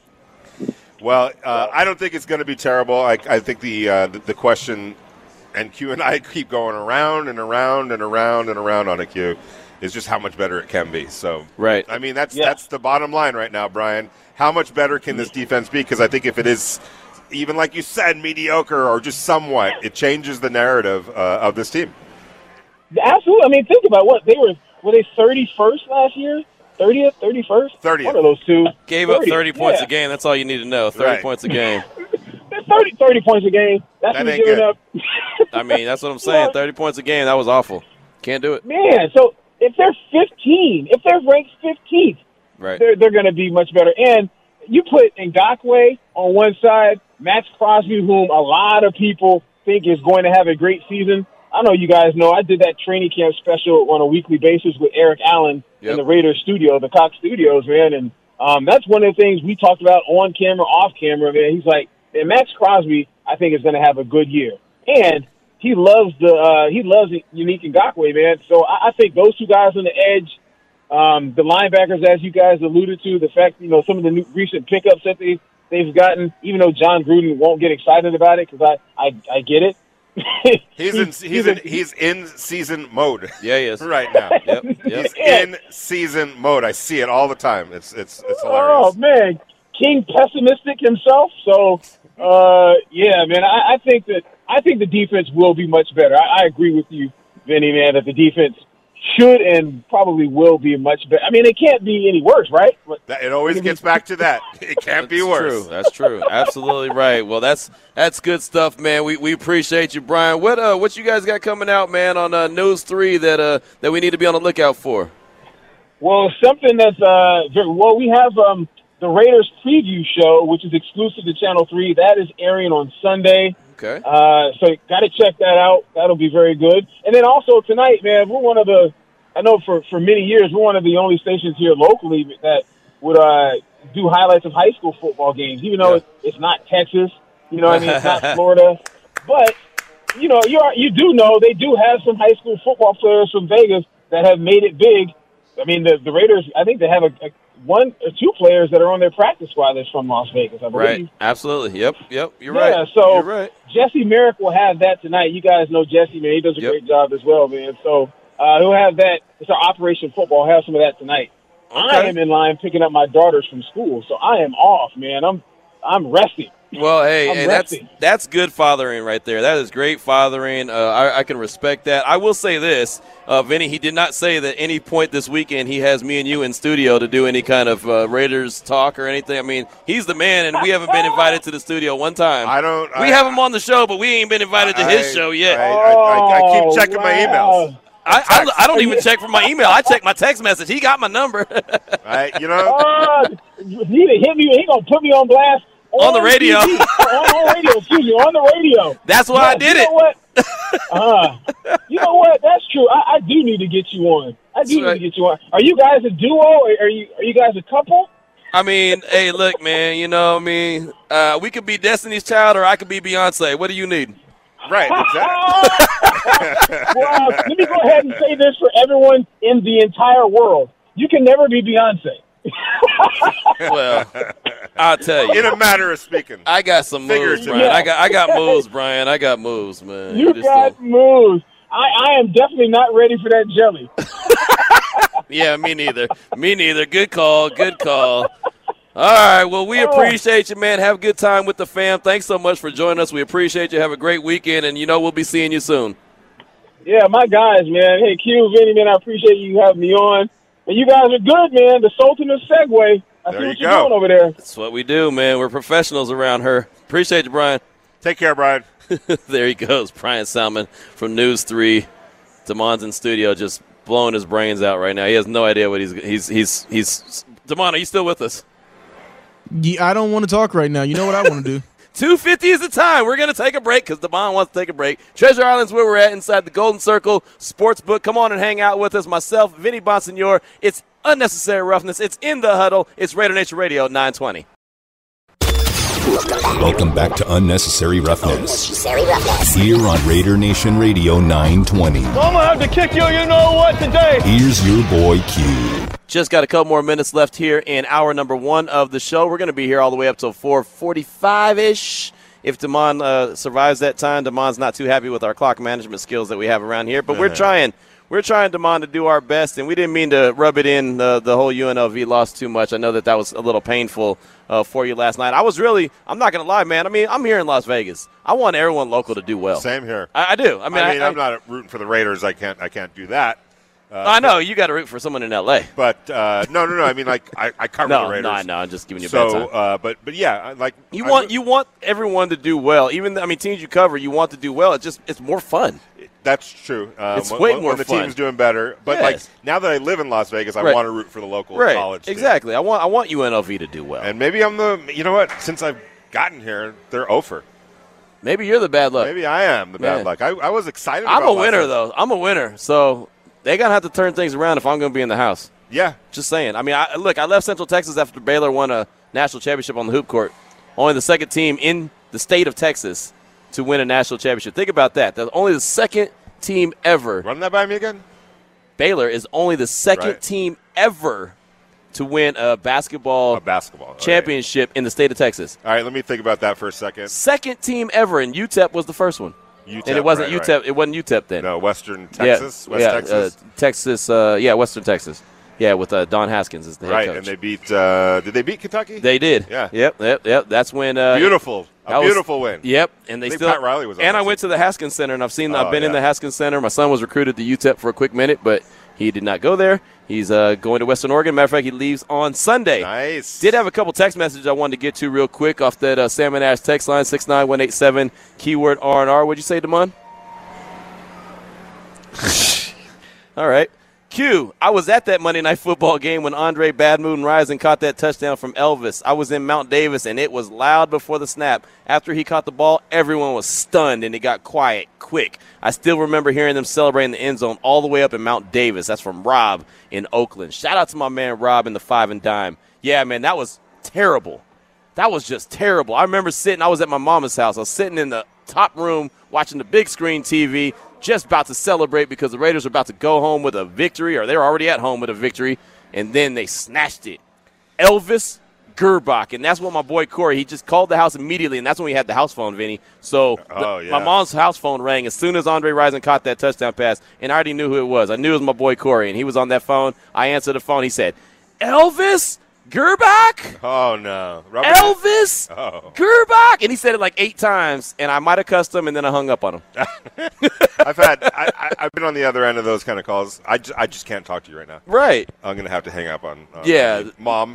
Speaker 1: Well, uh, I don't think it's going to be terrible. I, I think the, uh, the the question, and Q and I keep going around and around and around and around on it, Q, is just how much better it can be. So,
Speaker 3: Right.
Speaker 1: I mean, that's
Speaker 8: Yeah.
Speaker 1: that's the bottom line right now, Brian. How much better can this defense be? Because I think if it is, even like you said, mediocre or just somewhat, it changes the narrative uh, of this team.
Speaker 8: Absolutely. I mean, think about what they were. Were they thirty-first last year? thirtieth, thirty-first?
Speaker 1: thirtieth.
Speaker 8: One of those two.
Speaker 3: Gave up
Speaker 8: thirtieth,
Speaker 3: thirty points
Speaker 8: yeah.
Speaker 3: a game. That's all you need to know. thirty
Speaker 1: Right.
Speaker 3: points a game.
Speaker 8: thirty, thirty points a game. That's
Speaker 1: That
Speaker 8: what
Speaker 1: ain't
Speaker 8: you're giving
Speaker 1: good.
Speaker 8: up.
Speaker 3: I mean, that's what I'm saying. thirty points a game. That was awful. Can't do it.
Speaker 8: Man, so if they're fifteen, if they're ranked fifteenth,
Speaker 3: Right.
Speaker 8: they're they're going to be much better. And you put Ngakoue on one side, Max Crosby, whom a lot of people think is going to have a great season. I know you guys know I did that training camp special on a weekly basis with Eric Allen
Speaker 3: Yep.
Speaker 8: in the Raiders studio, the Cox Studios, man. And um, that's one of the things we talked about on camera, off camera, man. He's like, man, Max Crosby, I think, is going to have a good year. And he loves the uh, he loves Unique Ngakoue, man. So I, I think those two guys on the edge, um, the linebackers, as you guys alluded to, the fact, you know, some of the new, recent pickups that they, they've gotten, even though John Gruden won't get excited about it because I, I, I get it.
Speaker 1: He's in he's in he's in season mode
Speaker 3: Yeah, he is.
Speaker 1: right now.
Speaker 3: Yep. Yep.
Speaker 1: He's in season mode. I see it all the time. It's it's it's
Speaker 8: Oh
Speaker 1: hilarious.
Speaker 8: man, King pessimistic himself. So uh, yeah, man, I, I think that I think the defense will be much better. I, I agree with you, Vinny, man, that the defense should and probably will be much better. I mean, it can't be any worse, right? But
Speaker 1: That, it always gets back to that. It can't be
Speaker 3: That's
Speaker 1: worse.
Speaker 3: true. That's true. Absolutely right. Well, that's that's good stuff, man. We we appreciate you, Brian. What uh what you guys got coming out, man, on uh, News Three that uh that we need to be on the lookout for?
Speaker 8: well, something that's uh, very, well, we have um, the Raiders preview show, which is exclusive to Channel Three. That is airing on Sunday.
Speaker 3: Okay.
Speaker 8: Uh, so got to check that out. That'll be very good. And then also tonight, man, we're one of the, I know for, for many years, we're one of the only stations here locally that would uh, do highlights of high school football games, even though
Speaker 3: Yeah.
Speaker 8: it's, it's not Texas, you know what I mean? It's not Florida. But, you know, you are, you do know they do have some high school football players from Vegas that have made it big. I mean, the, the Raiders, I think they have a, a one or two players that are on their practice squad that's from Las Vegas, I believe.
Speaker 3: Right. Absolutely. Yep. Yep. You're
Speaker 8: Yeah,
Speaker 3: right.
Speaker 8: so
Speaker 3: You're right.
Speaker 8: Jesse Merrick will have that tonight. You guys know Jesse, man. He does a
Speaker 3: Yep.
Speaker 8: great job as well, man. So uh, he'll have that. It's our Operation Football. He'll have some of that tonight. I
Speaker 3: Okay.
Speaker 8: am in line picking up my daughters from school, so I am off, man. I'm I'm resting.
Speaker 3: Well, hey,
Speaker 8: I'm
Speaker 3: hey that's
Speaker 8: resting.
Speaker 3: that's good fathering right there. That is great fathering. Uh, I, I can respect that. I will say this, uh, Vinny, he did not say that any point this weekend he has me and you in studio to do any kind of uh, Raiders talk or anything. I mean, he's the man, and we haven't been invited to the studio one time.
Speaker 1: I don't.
Speaker 3: We
Speaker 1: I,
Speaker 3: have him on the show, but we ain't been invited to his
Speaker 1: I-
Speaker 3: show yet.
Speaker 1: I, I, I, I keep
Speaker 8: Oh,
Speaker 1: checking my
Speaker 8: wow.
Speaker 1: emails.
Speaker 3: I, I, I don't even check for my email. I check my text message. He got my number.
Speaker 1: I, you know,
Speaker 8: Uh, he done hit me. He gonna put me on blast
Speaker 3: On the radio.
Speaker 8: T V. on, on radio. Excuse me, on the radio.
Speaker 3: That's why I did
Speaker 8: you
Speaker 3: it.
Speaker 8: Know what? Uh, you know what? That's true. I, I do need to get you on. I do
Speaker 3: That's right.
Speaker 8: need to get you on. Are you guys a duo? Or are you are you guys a couple?
Speaker 3: I mean, hey, look, man, you know, I mean, uh, we could be Destiny's Child or I could be Beyonce. What do you need?
Speaker 1: right? Exactly.
Speaker 8: Well, let me go ahead and say this for everyone in the entire world: you can never be Beyonce.
Speaker 3: Well, I'll tell
Speaker 1: In
Speaker 3: you.
Speaker 1: a matter of speaking.
Speaker 3: I got some moves,
Speaker 1: Figuratively.
Speaker 3: Brian. I got I got moves, Brian. I got moves, man.
Speaker 8: You
Speaker 3: just
Speaker 8: got
Speaker 3: don't-
Speaker 8: moves. I, I am definitely not ready for that jelly.
Speaker 3: Yeah, me neither. Me neither. Good call. Good call. All right. Well, we appreciate you, man. Have a good time with the fam. Thanks so much for joining us. We appreciate you. Have a great weekend, and you know we'll be seeing you soon.
Speaker 8: Yeah, my guys, man. Hey, Q, Vinny, man, I appreciate you having me on. And you guys are good, man. The Sultan of Segway. I
Speaker 1: There
Speaker 8: see
Speaker 1: you
Speaker 8: what you're
Speaker 1: go.
Speaker 8: doing over there.
Speaker 3: That's what we do, man. We're professionals around her. Appreciate you, Brian.
Speaker 1: Take care, Brian.
Speaker 3: There he goes, Brian Salmon from News three. Damon's in studio just blowing his brains out right now. He has no idea what he's he's he's he's. Damon, are you still with us?
Speaker 6: Yeah, I don't want to talk right now. You know what I want to do?
Speaker 3: two fifty is the time. We're going to take a break because Damon wants to take a break. Treasure Island's where we're at inside the Golden Circle Sportsbook. Come on and hang out with us. Myself, Vinny Bonsignor. It's Unnecessary Roughness. It's In the Huddle. It's Raider Nation Radio nine twenty.
Speaker 2: Welcome back to Unnecessary Roughness. Here on Raider Nation Radio nine twenty.
Speaker 9: I'm gonna have to kick you, you know what, today.
Speaker 2: Here's your boy Q.
Speaker 3: Just got a couple more minutes left here in hour number one of the show. We're going to be here all the way up till four forty-five-ish. If Damon uh, survives that time, Damon's not too happy with our clock management skills that we have around here. But we're trying. We're trying, Damon, to do our best, and we didn't mean to rub it in the, the whole U N L V loss too much. I know that that was a little painful uh, for you last night. I was really – I'm not going to lie, man. I mean, I'm here in Las Vegas. I want everyone local to do well.
Speaker 1: Same here.
Speaker 3: I, I do. I mean,
Speaker 1: I mean,
Speaker 3: I,
Speaker 1: I'm not rooting for the Raiders. I can't. I can't do that. Uh,
Speaker 3: I know. You got to root for someone in L A.
Speaker 1: But uh, no, no, no. I mean, like I, I cover
Speaker 3: No,
Speaker 1: the Raiders.
Speaker 3: no, no. I'm just giving you a bad time.
Speaker 1: So, uh, but but yeah, I- like
Speaker 3: You
Speaker 1: I
Speaker 3: want
Speaker 1: root-
Speaker 3: you want everyone to do well. Even I mean, teams you cover, you want to do well. It's just it's more fun.
Speaker 1: That's true. Uh,
Speaker 3: It's
Speaker 1: when,
Speaker 3: way
Speaker 1: when,
Speaker 3: more
Speaker 1: when the
Speaker 3: fun.
Speaker 1: team's doing better. But
Speaker 3: Yes.
Speaker 1: like now that I live in Las Vegas, I
Speaker 3: Right.
Speaker 1: want to root for the local
Speaker 3: Right.
Speaker 1: college team.
Speaker 3: Exactly. I want I want U N L V to do well.
Speaker 1: And maybe I'm the. You know what? Since I've gotten here, they're over.
Speaker 3: Maybe you're the bad luck.
Speaker 1: Maybe I am the bad
Speaker 3: Man.
Speaker 1: luck. I, I was excited.
Speaker 3: I'm
Speaker 1: about
Speaker 3: a winner
Speaker 1: last night.
Speaker 3: though. I'm a winner. So they gotta have to turn things around if I'm going to be in the house.
Speaker 1: Yeah.
Speaker 3: Just saying. I mean, I, look, I left Central Texas after Baylor won a national championship on the hoop court. Only the second team in the state of Texas to win a national championship. Think about that. That's only the second team ever.
Speaker 1: Run that by me again.
Speaker 3: Baylor is only the second
Speaker 1: Right.
Speaker 3: team ever to win a basketball
Speaker 1: A basketball okay.
Speaker 3: championship in the state of Texas.
Speaker 1: All right, let me think about that for a second.
Speaker 3: Second team ever, and U T E P was the first one.
Speaker 1: U T E P,
Speaker 3: and it wasn't
Speaker 1: right,
Speaker 3: U T E P.
Speaker 1: right.
Speaker 3: It wasn't U T E P then.
Speaker 1: No, Western Texas,
Speaker 3: yeah,
Speaker 1: West
Speaker 3: yeah,
Speaker 1: Texas.
Speaker 3: uh, Texas. Uh, yeah, Western Texas. Yeah, with uh, Don Haskins as the head
Speaker 1: Right,
Speaker 3: coach.
Speaker 1: and they beat. Uh, did they beat Kentucky?
Speaker 3: They did.
Speaker 1: Yeah.
Speaker 3: Yep. Yep. Yep. That's when. Uh,
Speaker 1: Beautiful. A
Speaker 3: that was-
Speaker 1: beautiful win.
Speaker 3: Yep. And they
Speaker 1: I think
Speaker 3: still.
Speaker 1: Pat Riley was on
Speaker 3: and
Speaker 1: that
Speaker 3: I went to the Haskins Center, and I've seen.
Speaker 1: Oh,
Speaker 3: I've been in
Speaker 1: yeah.
Speaker 3: the Haskins Center. My son was recruited to U T E P for a quick minute, but he did not go there. He's uh, going to Western Oregon. Matter of fact, he leaves on Sunday.
Speaker 1: Nice.
Speaker 3: Did have a couple text messages I wanted to get to real quick off that uh, Salmon Ash text line six nine one eight seven keyword R and R. What'd you say, Damon? All right. Q, I was at that Monday Night Football game when Andre Bad Moon Rising caught that touchdown from Elvis. I was in Mount Davis, and it was loud before the snap. After he caught the ball, everyone was stunned, and it got quiet quick. I still remember hearing them celebrating the end zone all the way up in Mount Davis. That's from Rob in Oakland. Shout out to my man Rob in the Five and Dime. Yeah, man, that was terrible. That was just terrible. I remember sitting, I was at my mama's house. I was sitting in the top room watching the big screen T V, just about to celebrate because the Raiders were about to go home with a victory, or they were already at home with a victory, and then they snatched it. Elvis Gerbach, and that's what my boy Corey, he just called the house immediately, and that's when we had the house phone, Vinny. So the-
Speaker 1: Oh, yeah.
Speaker 3: my mom's house phone rang as soon as Andre Rison caught that touchdown pass, and I already knew who it was. I knew it was my boy Corey, and he was on that phone. I answered the phone. He said, Elvis Gerbach?
Speaker 1: Oh, no. Rubber
Speaker 3: Elvis?
Speaker 1: Oh.
Speaker 3: Gerbach? And he said it like eight times, and I might have cussed him, and then I hung up on him.
Speaker 1: I've had, I, I, I've been on the other end of those kind of calls. I, j- I just can't talk to you right now.
Speaker 3: Right.
Speaker 1: I'm going to have to hang up on, on
Speaker 3: Yeah.
Speaker 1: on you. Mom.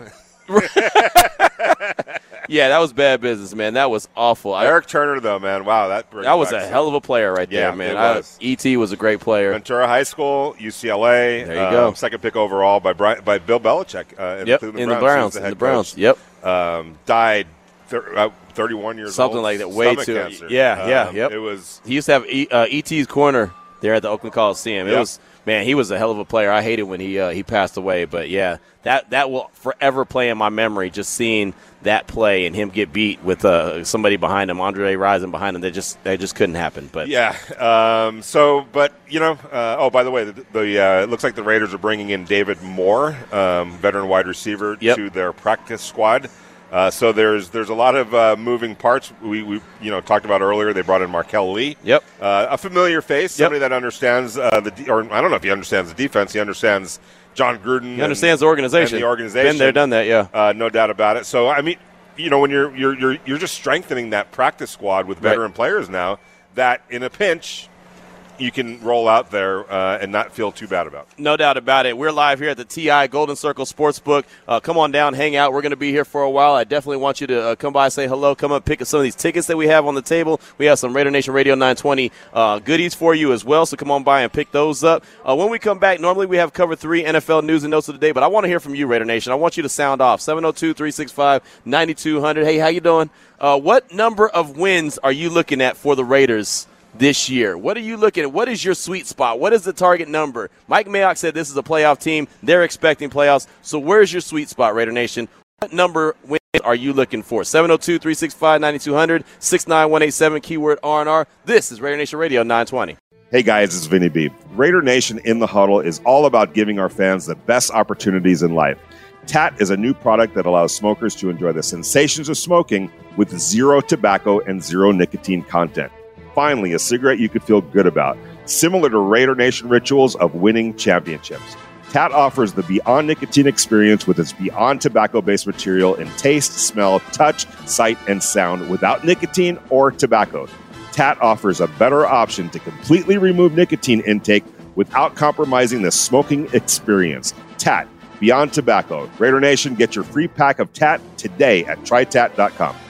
Speaker 3: Yeah, that was bad business, man. That was awful.
Speaker 1: Eric Turner, though, man. Wow. That brings
Speaker 3: That was
Speaker 1: back
Speaker 3: a
Speaker 1: some-
Speaker 3: hell of a player right
Speaker 1: Yeah,
Speaker 3: there, man.
Speaker 1: it
Speaker 3: I-
Speaker 1: was.
Speaker 3: E T was a great player.
Speaker 1: Ventura High School, U C L A.
Speaker 3: There you
Speaker 1: um,
Speaker 3: go.
Speaker 1: Second pick overall by Bri- by Bill Belichick uh, in
Speaker 3: Yep,
Speaker 1: the Cleveland
Speaker 3: in the
Speaker 1: Browns. He was
Speaker 3: Browns.
Speaker 1: the
Speaker 3: In
Speaker 1: head
Speaker 3: the Browns.
Speaker 1: coach.
Speaker 3: Yep.
Speaker 1: Um, died thir- uh, thirty-one years
Speaker 3: Something
Speaker 1: old.
Speaker 3: like that. Way
Speaker 1: Stomach
Speaker 3: too.
Speaker 1: cancer.
Speaker 3: Yeah, yeah,
Speaker 1: Um,
Speaker 3: yep.
Speaker 1: It was.
Speaker 3: He used to have e, uh, E T's corner there at the Oakland Coliseum. It
Speaker 1: Yep.
Speaker 3: was man, he was a hell of a player. I hated when he uh, he passed away, but yeah, that that will forever play in my memory. Just seeing that play and him get beat with uh, somebody behind him, Andre Rison behind him. That just that just couldn't happen. But
Speaker 1: Yeah. Um, so, but you know. Uh, oh, by the way, the, the uh, it looks like the Raiders are bringing in David Moore, um, veteran wide receiver,
Speaker 3: Yep.
Speaker 1: to their practice squad. Uh, so there's there's a lot of uh, moving parts. We, we you know talked about earlier. They brought in Markel Lee.
Speaker 3: Yep.
Speaker 1: Uh, a familiar face,
Speaker 3: Yep.
Speaker 1: somebody that understands uh, the de- or I don't know if he understands the defense. He understands John Gruden.
Speaker 3: he understands the
Speaker 1: and,
Speaker 3: organization.
Speaker 1: and the organization.
Speaker 3: Been there, done that. Yeah.
Speaker 1: Uh, no doubt about it. So I mean, you know, when you're you're you're you're just strengthening that practice squad with veteran
Speaker 3: Right.
Speaker 1: players now, that in a pinch you can roll out there uh, and not feel too bad about.
Speaker 3: No doubt about it. We're live here at the T I Golden Circle Sportsbook. Uh, come on down, hang out. We're going to be here for a while. I definitely want you to uh, come by, say hello, come up, pick up some of these tickets that we have on the table. We have some Raider Nation Radio nine twenty uh, goodies for you as well, so come on by and pick those up. Uh, when we come back, normally we have cover three N F L news and notes of the day, but I want to hear from you, Raider Nation. I want you to sound off. seven oh two, three six five, nine two hundred. Hey, how you doing? Uh, what number of wins are you looking at for the Raiders this year? What are you looking at? What is your sweet spot? What is the target number? Mike Mayock said this is a playoff team. They're expecting playoffs. So where's your sweet spot, Raider Nation? What number wins are you looking for? seven oh two, three six five, nine two hundred, six nine one eight seven, keyword R and R. This is Raider Nation Radio nine twenty.
Speaker 1: Hey guys, this is Vinny B. Raider Nation in the Huddle is all about giving our fans the best opportunities in life. T A T is a new product that allows smokers to enjoy the sensations of smoking with zero tobacco and zero nicotine content. Finally, a cigarette you could feel good about, similar to Raider Nation rituals of winning championships. T A T offers the Beyond Nicotine experience with its Beyond tobacco-based material in taste, smell, touch, sight, and sound without nicotine or tobacco. T A T offers a better option to completely remove nicotine intake without compromising the smoking experience. T A T, Beyond Tobacco. Raider Nation, get your free pack of T A T today at try tat dot com.